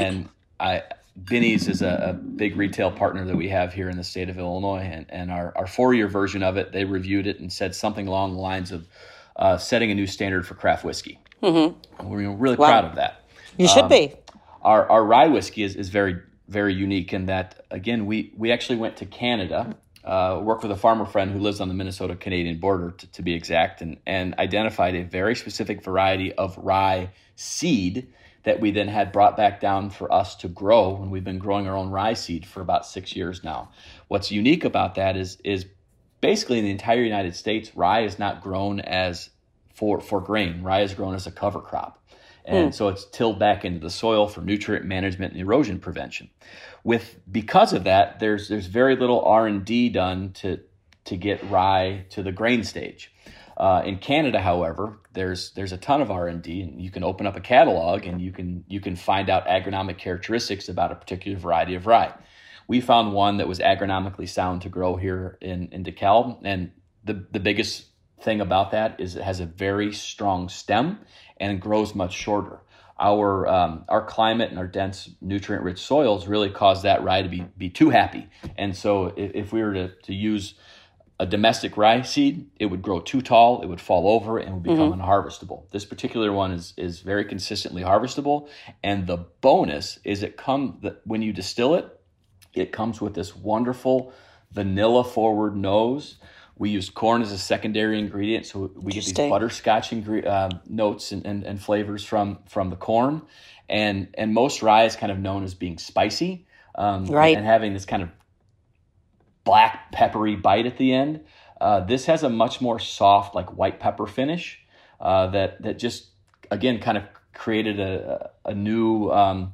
Binny's is a big retail partner that we have here in the state of Illinois. And our 4-year version of it, they reviewed it and said something along the lines of setting a new standard for craft whiskey. Mm-hmm. We're really proud of that. You should be. Our rye whiskey is very, very unique in that, again, we actually went to Canada, worked with a farmer friend who lives on the Minnesota-Canadian border, to be exact, and identified a very specific variety of rye seed that we then had brought back down for us to grow, and we've been growing our own rye seed for about 6 years now. What's unique about that is basically in the entire United States, rye is not grown as for grain. Rye is grown as a cover crop. And so it's tilled back into the soil for nutrient management and erosion prevention. Because of that, there's very little R&D done to get rye to the grain stage. In Canada, however, there's a ton of R&D, and you can open up a catalog and you can find out agronomic characteristics about a particular variety of rye. We found one that was agronomically sound to grow here in DeKalb, and the biggest thing about that is it has a very strong stem and grows much shorter. Our climate and our dense nutrient-rich soils really cause that rye to be too happy. And so if we were to use a domestic rye seed, it would grow too tall, it would fall over, and would become unharvestable. This particular one is very consistently harvestable, and the bonus is when you distill it, it comes with this wonderful vanilla-forward nose. We used corn as a secondary ingredient, so we get these butterscotch notes and flavors from the corn. And most rye is kind of known as being spicy, right, and having this kind of black peppery bite at the end. This has a much more soft, like white pepper finish that just, again, kind of created a new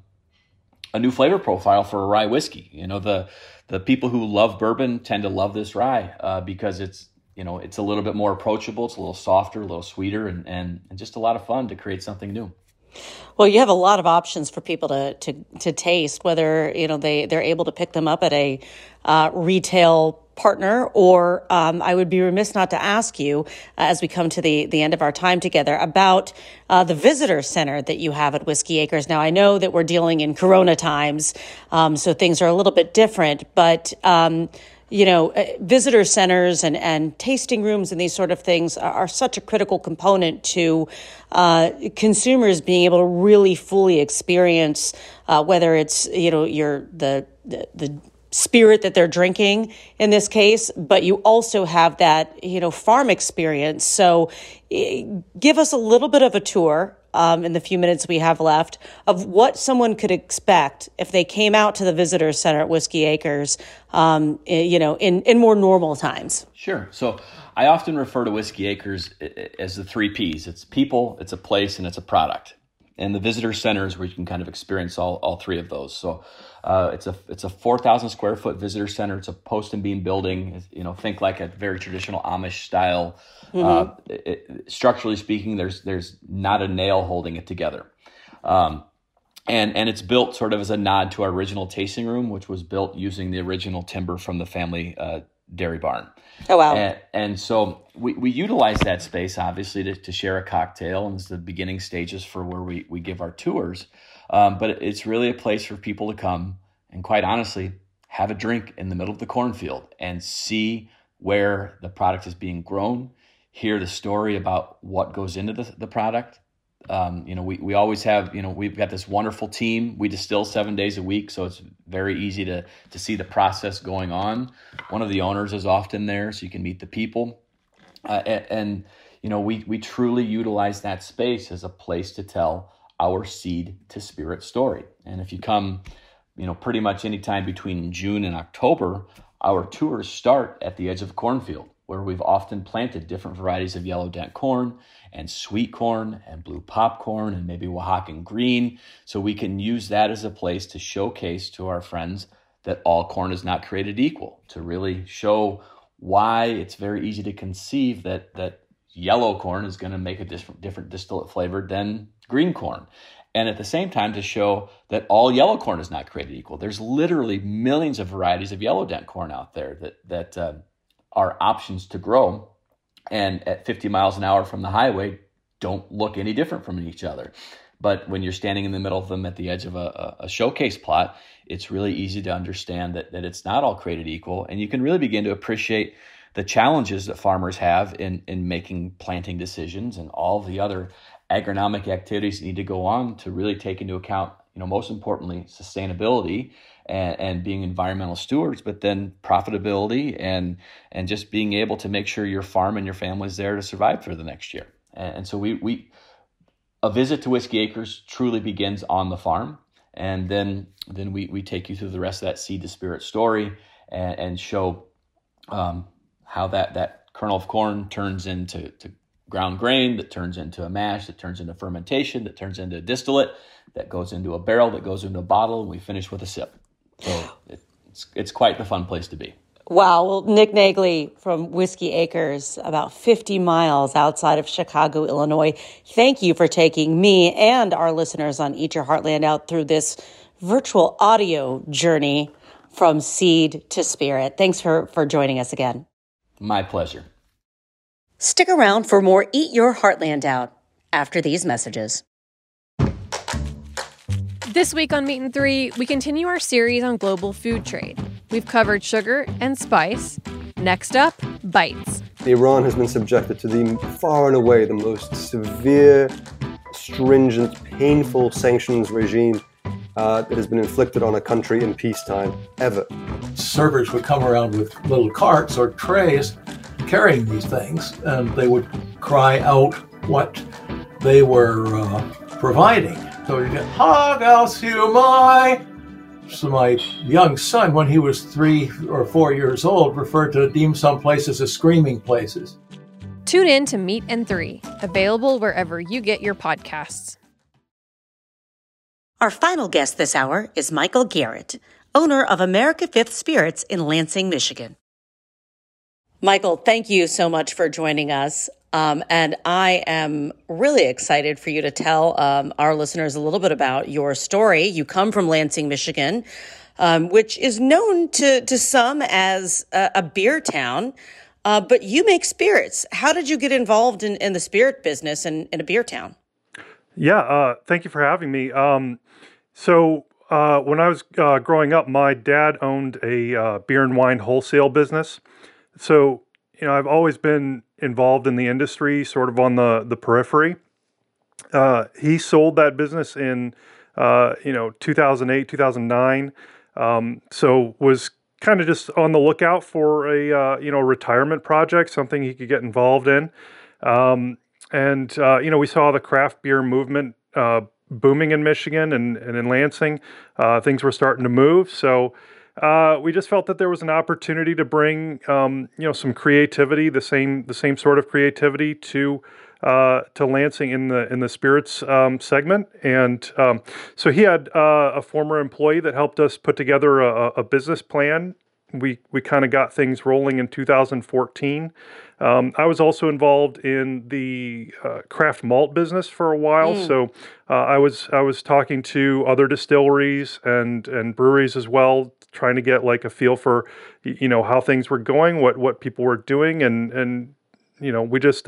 flavor profile for a rye whiskey. You know, the people who love bourbon tend to love this rye because it's a little bit more approachable. It's a little softer, a little sweeter, and just a lot of fun to create something new. Well, you have a lot of options for people to taste, whether they're able to pick them up at a retail partner, or I would be remiss not to ask you, as we come to the end of our time together, about the visitor center that you have at Whiskey Acres. Now, I know that we're dealing in Corona times, so things are a little bit different, but visitor centers and tasting rooms and these sort of things are such a critical component to consumers being able to really fully experience whether it's the spirit that they're drinking in this case, but you also have that farm experience. So give us a little bit of a tour in the few minutes we have left of what someone could expect if they came out to the visitor center at Whiskey Acres, in more normal times. Sure. So I often refer to Whiskey Acres as the 3 Ps. It's people, it's a place, and it's a product. and the visitor centers where you can kind of experience all three of those. So it's a 4,000 square foot visitor center. It's a post and beam building. Think like a very traditional Amish style. Structurally speaking, there's not a nail holding it together. And it's built sort of as a nod to our original tasting room, which was built using the original timber from the family dairy barn. Oh, wow. And so we utilize that space, obviously, to share a cocktail, and it's the beginning stages for where we give our tours. But it's really a place for people to come and, quite honestly, have a drink in the middle of the cornfield and see where the product is being grown, hear the story about what goes into the product. We always have, we've got this wonderful team. We distill 7 days a week, so it's very easy to see the process going on. One of the owners is often there, so you can meet the people. We truly utilize that space as a place to tell our seed to spirit story. And if you come, pretty much any time between June and October, our tours start at the edge of a cornfield, where we've often planted different varieties of yellow dent corn and sweet corn and blue popcorn and maybe Oaxacan green. So we can use that as a place to showcase to our friends that all corn is not created equal, to really show why it's very easy to conceive that yellow corn is going to make a different distillate flavor than green corn. And at the same time, to show that all yellow corn is not created equal. There's literally millions of varieties of yellow dent corn out there that are options to grow, and at 50 miles an hour from the highway don't look any different from each other. But when you're standing in the middle of them at the edge of a showcase plot, it's really easy to understand that it's not all created equal, and you can really begin to appreciate the challenges that farmers have in making planting decisions and all the other agronomic activities that need to go on to really take into account, most importantly, sustainability and being environmental stewards, but then profitability and just being able to make sure your farm and your family is there to survive for the next year. And so a visit to Whiskey Acres truly begins on the farm, and then we take you through the rest of that seed to spirit story and show how that kernel of corn turns into ground grain, that turns into a mash, that turns into fermentation, that turns into a distillate, that goes into a barrel, that goes into a bottle, and we finish with a sip. So it's quite the fun place to be. Wow. Well, Nick Nagley from Whiskey Acres, about 50 miles outside of Chicago, Illinois. Thank you for taking me and our listeners on Eat Your Heartland Out through this virtual audio journey from seed to spirit. Thanks for joining us again. My pleasure. Stick around for more Eat Your Heartland Out after these messages. This week on Meat and Three, we continue our series on global food trade. We've covered sugar and spice. Next up, bites. Iran has been subjected to the far and away the most severe, stringent, painful sanctions regime that has been inflicted on a country in peacetime ever. Servers would come around with little carts or trays carrying these things, and they would cry out what they were providing. So you get Hag al Siumai. So my young son, when he was 3 or 4 years old, referred to dim sum places as screaming places. Tune in to Meat and Three, available wherever you get your podcasts. Our final guest this hour is Michael Garrett, owner of America Fifth Spirits in Lansing, Michigan. Michael, thank you so much for joining us. And I am really excited for you to tell our listeners a little bit about your story. You come from Lansing, Michigan, which is known to some as a beer town, but you make spirits. How did you get involved in the spirit business in a beer town? Yeah, thank you for having me. So when I was growing up, my dad owned a beer and wine wholesale business. So, I've always been involved in the industry, sort of on the periphery. He sold that business in, 2008, 2009. So was kind of just on the lookout for a, retirement project, something he could get involved in. We saw the craft beer movement booming in Michigan and in Lansing. Things were starting to move. So we just felt that there was an opportunity to bring, some creativity, the same sort of creativity to to Lansing in the spirits segment, and so he had a former employee that helped us put together a business plan. We kind of got things rolling in 2014. I was also involved in the craft malt business for a while, so I was talking to other distilleries and breweries as well, trying to get like a feel for how things were going, what people were doing, and we just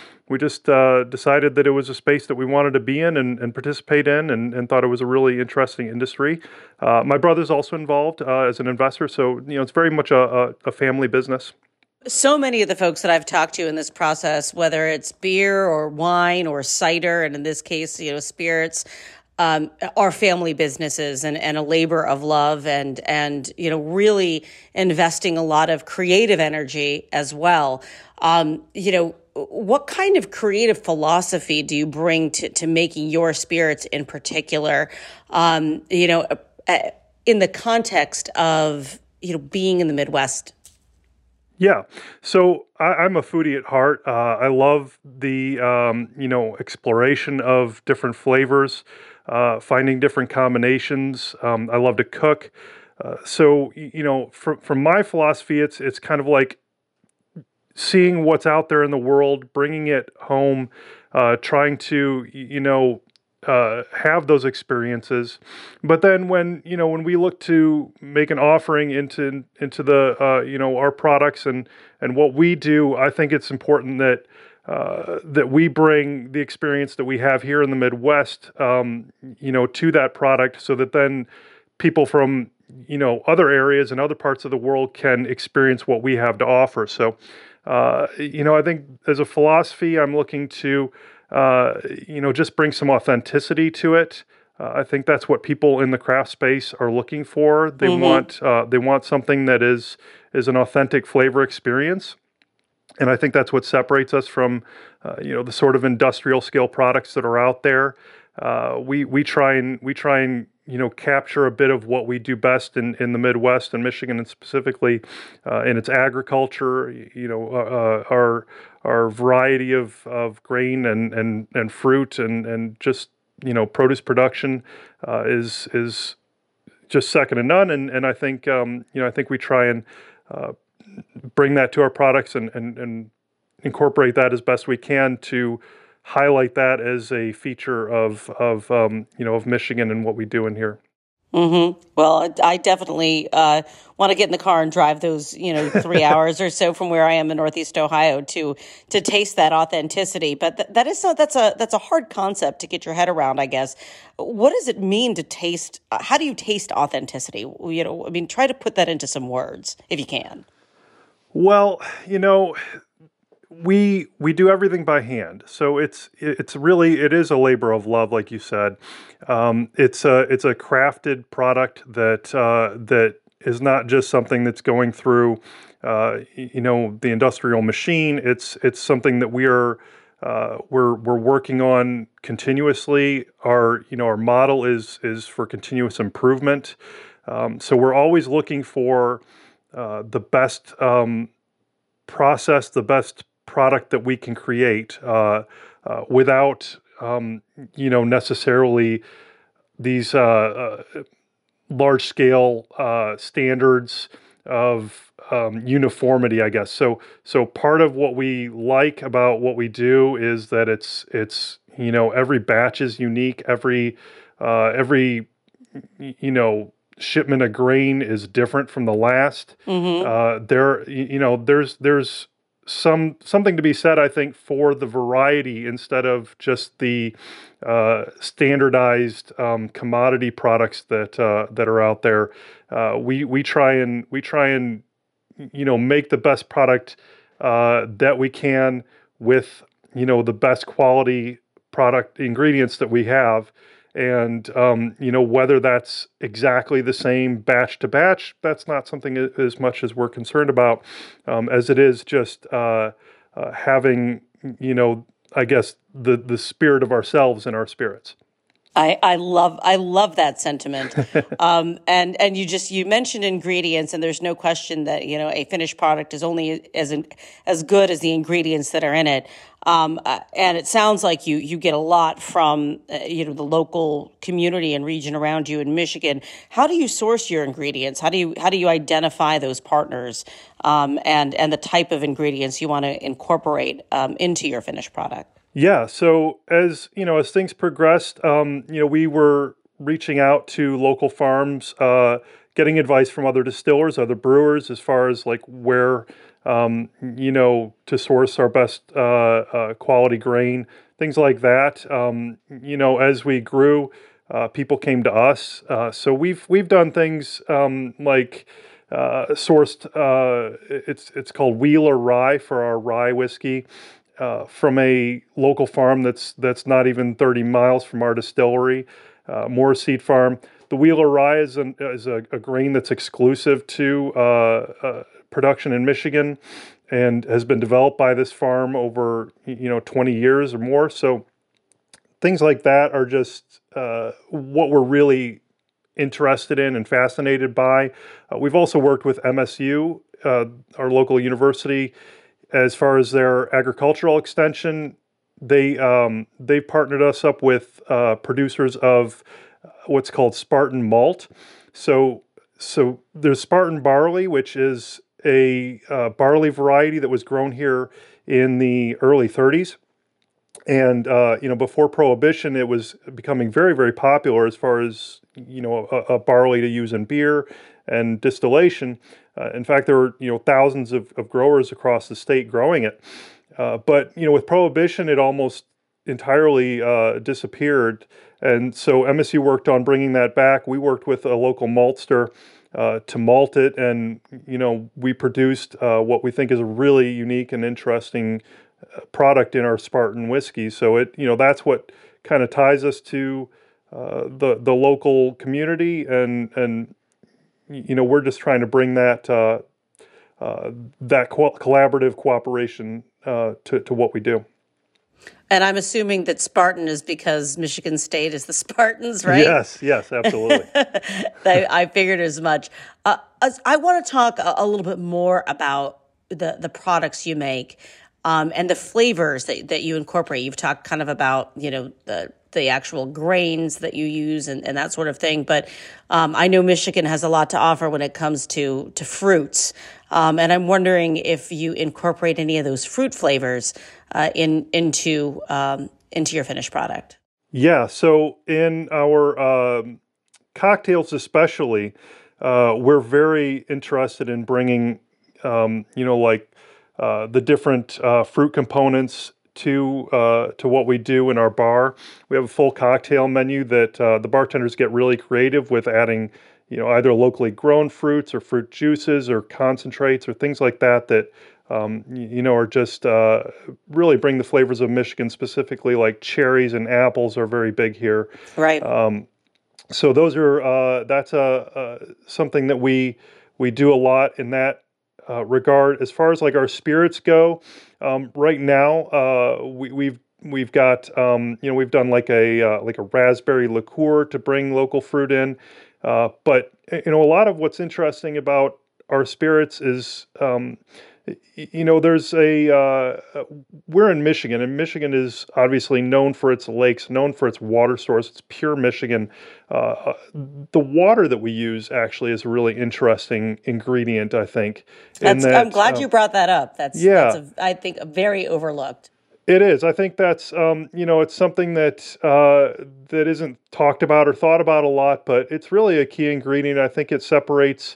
decided that it was a space that we wanted to be in and participate in, and thought it was a really interesting industry. My brother's also involved as an investor, so it's very much a family business. So many of the folks that I've talked to in this process, whether it's beer or wine or cider, and in this case, spirits, are family businesses and a labor of love and really investing a lot of creative energy as well. What kind of creative philosophy do you bring to making your spirits in particular, in the context of, being in the Midwest? Yeah. So I'm a foodie at heart. I love the, exploration of different flavors, finding different combinations. I love to cook. So from my philosophy, it's kind of like seeing what's out there in the world, bringing it home, trying to, have those experiences. But then when we look to make an offering into the, our products and what we do, I think it's important that that we bring the experience that we have here in the Midwest, to that product, so that then people from, other areas and other parts of the world can experience what we have to offer. So, I think as a philosophy, I'm looking to, just bring some authenticity to it. I think that's what people in the craft space are looking for. They want something that is an authentic flavor experience. And I think that's what separates us from, the sort of industrial scale products that are out there. We try and capture a bit of what we do best in the Midwest and Michigan, and specifically in its agriculture. Our variety of grain and fruit and just produce production is just second to none. And I think I think we try and bring that to our products and incorporate that as best we can to highlight that as a feature of Michigan and what we do in here. Mm-hmm. Well, I definitely want to get in the car and drive those 3 hours or so from where I am in Northeast Ohio to taste that authenticity. But that's a hard concept to get your head around, I guess. What does it mean to taste? How do you taste authenticity? Try to put that into some words if you can. Well, we do everything by hand, so it is a labor of love, like you said. It's a crafted product that is not just something that's going through the industrial machine. It's something that we're working on continuously. Our model is for continuous improvement. So we're always looking for the best process, the best product that we can create without necessarily these large scale standards of uniformity, I guess. So part of what we like about what we do is that it's every batch is unique. Every shipment of grain is different from the last. Mm-hmm. There's something to be said, I think, for the variety instead of just the standardized commodity products that are out there. We try and make the best product that we can with the best quality product ingredients that we have. And, whether that's exactly the same batch to batch, that's not something as much as we're concerned about, as it is just having, I guess, the spirit of ourselves in our spirits. I love that sentiment. And you mentioned ingredients, and there's no question that, a finished product is only as good as the ingredients that are in it. And it sounds like you get a lot from, the local community and region around you in Michigan. How do you source your ingredients? How do you identify those partners, and the type of ingredients you want to incorporate, into your finished product? Yeah. So as things progressed, we were reaching out to local farms, getting advice from other distillers, other brewers, as far as like where, to source our best quality grain, things like that. As we grew, people came to us. So we've done things like sourced. It's called Wheeler Rye for our rye whiskey. From a local farm that's not even 30 miles from our distillery, Moore Seed Farm. The Wheeler Rye is a grain that's exclusive to production in Michigan and has been developed by this farm over 20 years or more. So things like that are just what we're really interested in and fascinated by. We've also worked with MSU, our local university, as far as their agricultural extension. They partnered us up with producers of what's called Spartan malt. So there's Spartan barley, which is a barley variety that was grown here in the early 30s. And, before Prohibition, it was becoming very, very popular as far as, a barley to use in beer and distillation. In fact, there were, thousands of growers across the state growing it. But, with Prohibition, it almost entirely disappeared. And so MSU worked on bringing that back. We worked with a local maltster to malt it. And, we produced what we think is a really unique and interesting product in our Spartan whiskey. So that's what kind of ties us to the local community, and we're just trying to bring that collaborative cooperation to what we do. And I'm assuming that Spartan is because Michigan State is the Spartans, right? Yes, absolutely. I figured as much. I want to talk a little bit more about the products you make. And the flavors that you incorporate. You've talked kind of about, the actual grains that you use and that sort of thing. But I know Michigan has a lot to offer when it comes to fruits. And I'm wondering if you incorporate any of those fruit flavors into your finished product. Yeah. So in our cocktails especially, we're very interested in bringing, the different fruit components to what we do in our bar. We have a full cocktail menu that the bartenders get really creative with adding, either locally grown fruits or fruit juices or concentrates or things like that are just really bring the flavors of Michigan, specifically like cherries and apples are very big here. Right. So those are that's something that we do a lot in that regard. As far as like our spirits go, right now we've got we've done like a raspberry liqueur to bring local fruit in, but a lot of what's interesting about our spirits is there's we're in Michigan, and Michigan is obviously known for its lakes, known for its water source. It's pure Michigan. The water that we use actually is a really interesting ingredient, I think. I'm glad you brought that up. That's I think very overlooked. It is. I think that's it's something that that isn't talked about or thought about a lot, but it's really a key ingredient. I think it separates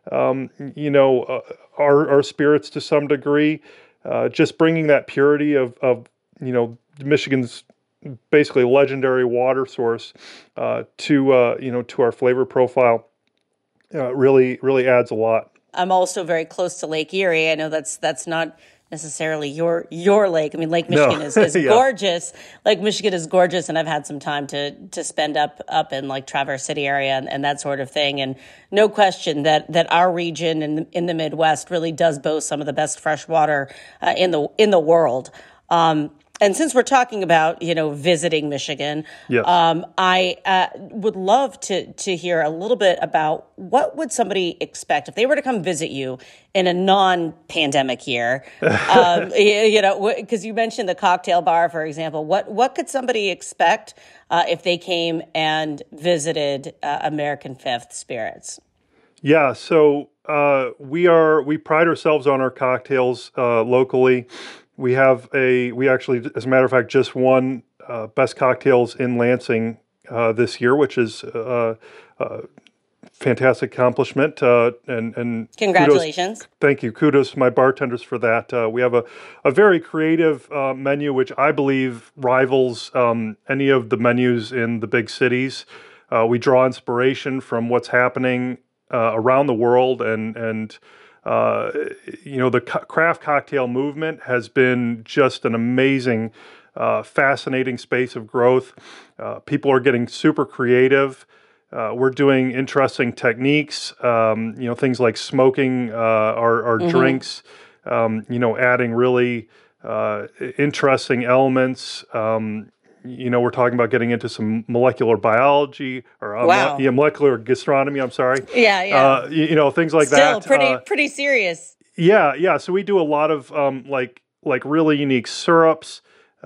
our spirits to some degree, just bringing that purity of Michigan's basically legendary water source to our flavor profile really adds a lot. I'm also very close to Lake Erie. I know that's not necessarily your lake. I mean, Lake Michigan is yeah. Gorgeous. Lake Michigan is gorgeous, and I've had some time to spend up in like Traverse City area and that sort of thing. And no question that our region in the Midwest really does boast some of the best fresh water in the world. And since we're talking about, visiting Michigan, Yes. I would love to hear a little bit about what would somebody expect if they were to come visit you in a non-pandemic year. Because you mentioned the cocktail bar, for example. What could somebody expect if they came and visited American Fifth Spirits? Yeah, so we pride ourselves on our cocktails locally. We actually, as a matter of fact, just won Best Cocktails in Lansing this year, which is a fantastic accomplishment. And congratulations. Thank you. Kudos to my bartenders for that. We have a very creative menu, which I believe rivals any of the menus in the big cities. We draw inspiration from what's happening around the world, and the craft cocktail movement has been just an amazing, fascinating space of growth. People are getting super creative. We're doing interesting techniques, things like smoking our drinks, adding really interesting elements. We're talking about getting into some molecular biology or wow. Molecular gastronomy. I'm sorry. Yeah. Things like Still that. Pretty serious. Yeah. So we do a lot of like really unique syrups,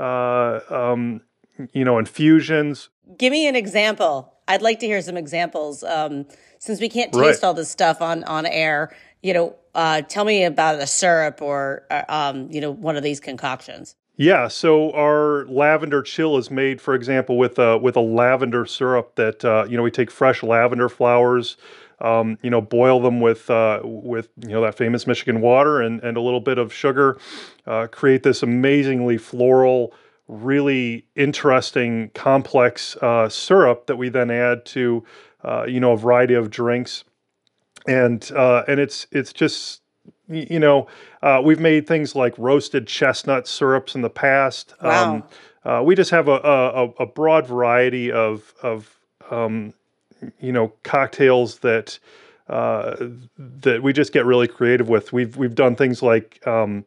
infusions. Give me an example. I'd like to hear some examples. Since we can't taste all this stuff on air, tell me about a syrup or one of these concoctions. Yeah, so our lavender chill is made, for example, with a lavender syrup that we take fresh lavender flowers, boil them with that famous Michigan water and a little bit of sugar, create this amazingly floral, really interesting, complex syrup that we then add to a variety of drinks, and it's just. We've made things like roasted chestnut syrups in the past. Wow. We just have a broad variety of cocktails that we just get really creative with. We've done things like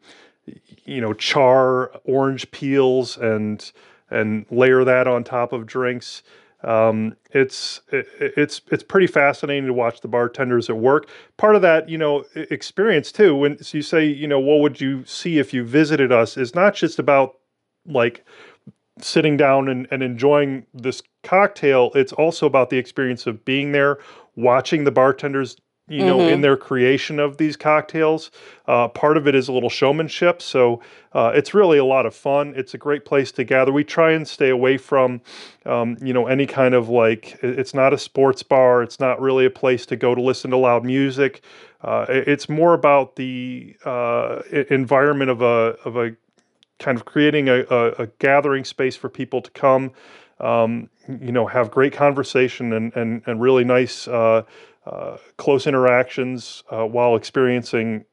char orange peels and layer that on top of drinks. It's pretty fascinating to watch the bartenders at work. Part of that, experience too, when you say, what would you see if you visited us, is not just about like sitting down and enjoying this cocktail. It's also about the experience of being there, watching the bartenders, in their creation of these cocktails. Part of it is a little showmanship. So it's really a lot of fun. It's a great place to gather. We try and stay away from, any kind of it's not a sports bar. It's not really a place to go to listen to loud music. It's more about the environment of a kind of creating a gathering space for people to come, have great conversation and really nice, close interactions while experiencing,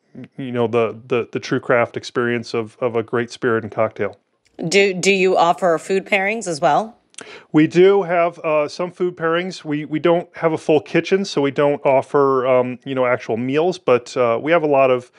the true craft experience of a great spirit and cocktail. Do you offer food pairings as well? We do have some food pairings. We don't have a full kitchen, so we don't offer actual meals, but we have a lot of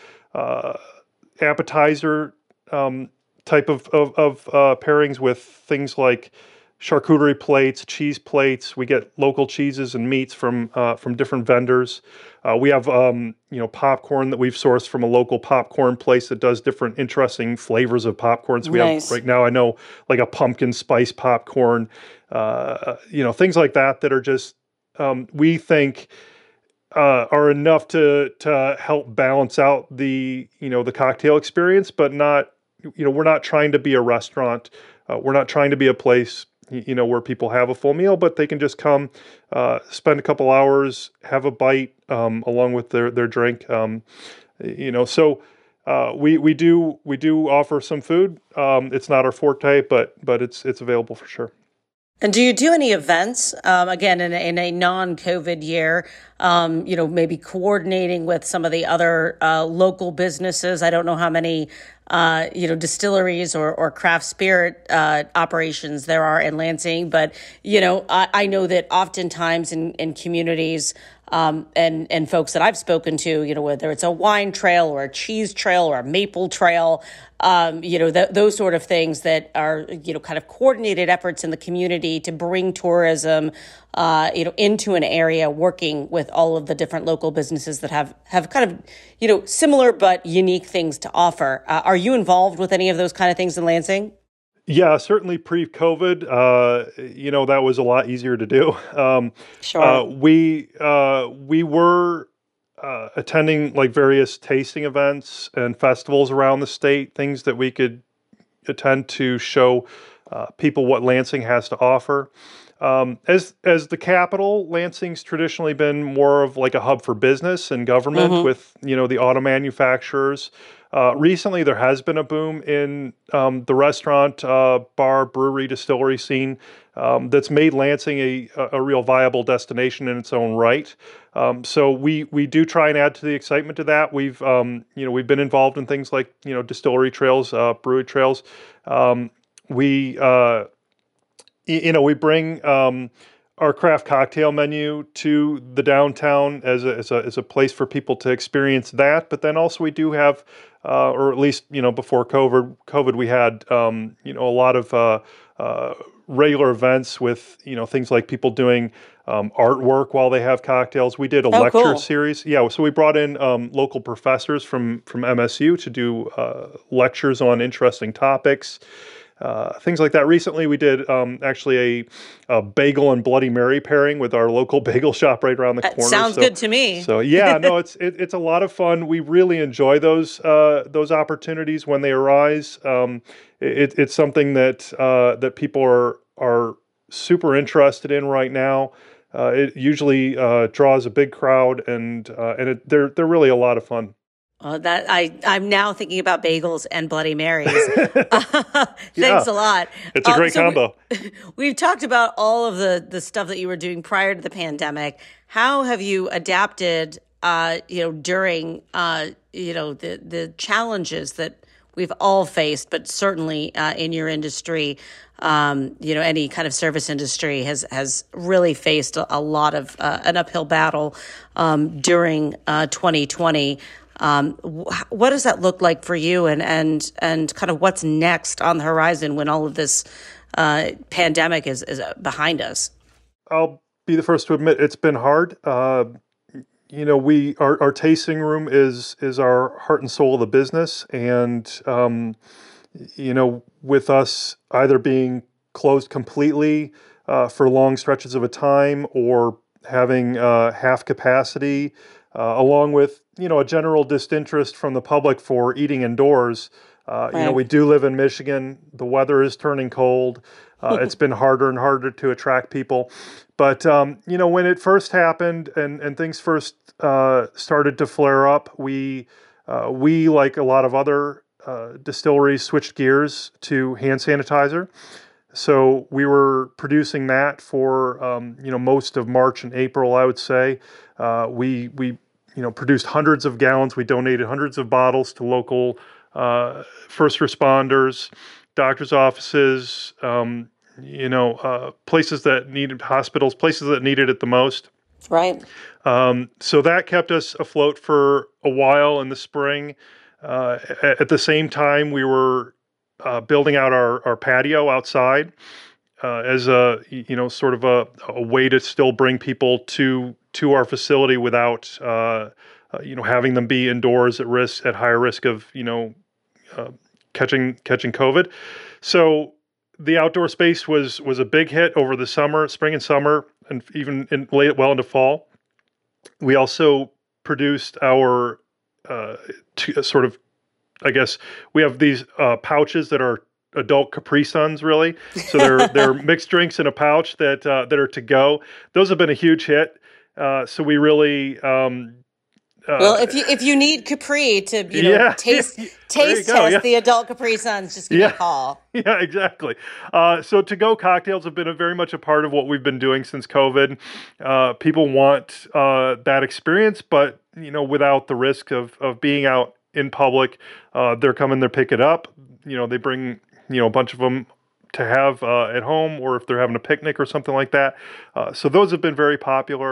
appetizer type of pairings with things like charcuterie plates, cheese plates. We get local cheeses and meats from different vendors. We have popcorn that we've sourced from a local popcorn place that does different interesting flavors of popcorn. So we have right now, I know, like a pumpkin spice popcorn, things like that are just we think are enough to help balance out the cocktail experience, but not, we're not trying to be a restaurant. We're not trying to be a place where people have a full meal, but they can just come, spend a couple hours, have a bite along with their drink. So we do offer some food. It's not our forte, but it's available for sure. And do you do any events, again, in a non-COVID year, maybe coordinating with some of the other local businesses? I don't know how many, distilleries or craft spirit operations there are in Lansing, but, I know that oftentimes in communities, and folks that I've spoken to, whether it's a wine trail or a cheese trail or a maple trail, those sort of things that are, kind of coordinated efforts in the community to bring tourism, into an area, working with all of the different local businesses that have kind of, similar but unique things to offer. Are you involved with any of those kind of things in Lansing? Yeah, certainly pre-COVID, that was a lot easier to do. Sure. We were attending like various tasting events and festivals around the state, things that we could attend to show people what Lansing has to offer. As the capital, Lansing's traditionally been more of like a hub for business and government with, the auto manufacturers. Recently, there has been a boom in the restaurant, bar, brewery, distillery scene that's made Lansing a real viable destination in its own right. So we do try and add to the excitement to that. We've been involved in things like distillery trails, brewery trails. We bring our craft cocktail menu to the downtown as a place for people to experience that. But then also we do have, or at least before COVID, we had a lot of regular events with things like people doing artwork while they have cocktails. We did a lecture cool. series. Yeah, so we brought in local professors from MSU to do lectures on interesting topics. Things like that. Recently, we did actually a bagel and Bloody Mary pairing with our local bagel shop right around the corner. Sounds good to me. So yeah, no, it's a lot of fun. We really enjoy those opportunities when they arise. It's something that people are super interested in right now. It usually draws a big crowd, and they're really a lot of fun. I'm now thinking about bagels and Bloody Marys. Thanks a lot. It's a great combo. We've talked about all of the stuff that you were doing prior to the pandemic. How have you adapted, during, the challenges that we've all faced, but certainly in your industry, any kind of service industry has really faced a lot of an uphill battle during 2020. What does that look like for you, and kind of what's next on the horizon when all of this pandemic is behind us? I'll be the first to admit it's been hard. Our tasting room is our heart and soul of the business, and with us either being closed completely for long stretches of a time or having half capacity. Along with, a general disinterest from the public for eating indoors. Right. We do live in Michigan. The weather is turning cold. It's been harder and harder to attract people. But, when it first happened and things first started to flare up, we like a lot of other distilleries, switched gears to hand sanitizer. So we were producing that for, most of March and April, I would say. We produced hundreds of gallons. We donated hundreds of bottles to local first responders, doctors' offices, places that needed hospitals, places that needed it the most. Right. So that kept us afloat for a while in the spring. At the same time, we were building out our patio outside as a sort of a way to still bring people to our facility without having them be indoors at higher risk of catching COVID. So the outdoor space was a big hit over the spring and summer, and even well into fall. We also produced our sort of, I guess, we have these pouches that are adult Capri Suns, really. So they're mixed drinks in a pouch that are to go. Those have been a huge hit. So we really well, if you need Capri to taste test the adult Capri Suns, just give me a call. Yeah, exactly. So to-go cocktails have been very much a part of what we've been doing since COVID. People want that experience, but without the risk of being out in public. They're coming, they pick it up. They bring a bunch of them to have at home, or if they're having a picnic or something like that. So those have been very popular.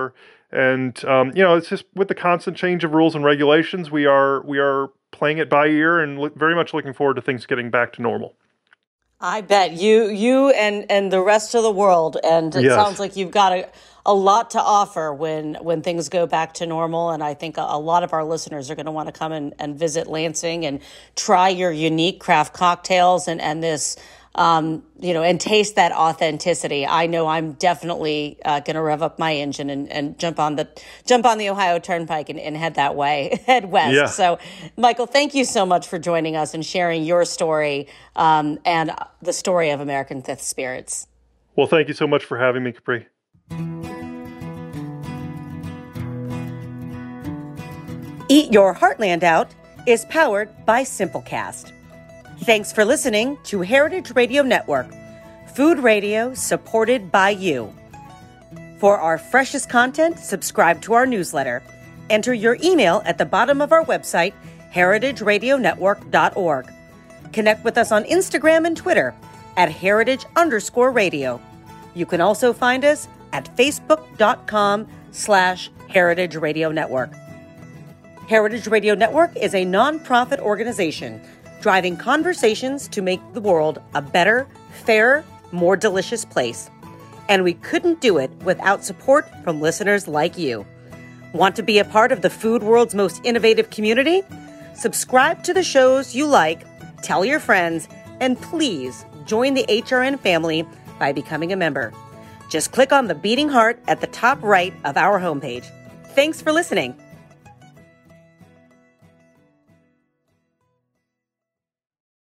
And it's just with the constant change of rules and regulations, we are playing it by ear and very much looking forward to things getting back to normal. I bet you and the rest of the world, and it sounds like you've got a lot to offer when things go back to normal. And I think a lot of our listeners are going to want to come and visit Lansing and try your unique craft cocktails and this, and taste that authenticity. I know I'm definitely going to rev up my engine and jump on the Ohio Turnpike and head that way, head west. Yeah. So, Michael, thank you so much for joining us and sharing your story and the story of American Fifth Spirits. Well, thank you so much for having me, Capri. Eat Your Heartland Out is powered by Simplecast. Thanks for listening to Heritage Radio Network, food radio supported by you. For our freshest content, subscribe to our newsletter. Enter your email at the bottom of our website, heritageradionetwork.org. Connect with us on Instagram and Twitter at heritage_radio. You can also find us at facebook.com/Heritage Radio Network. Heritage Radio Network is a nonprofit organization driving conversations to make the world a better, fairer, more delicious place. And we couldn't do it without support from listeners like you. Want to be a part of the food world's most innovative community? Subscribe to the shows you like, tell your friends, and please join the HRN family by becoming a member. Just click on the beating heart at the top right of our homepage. Thanks for listening.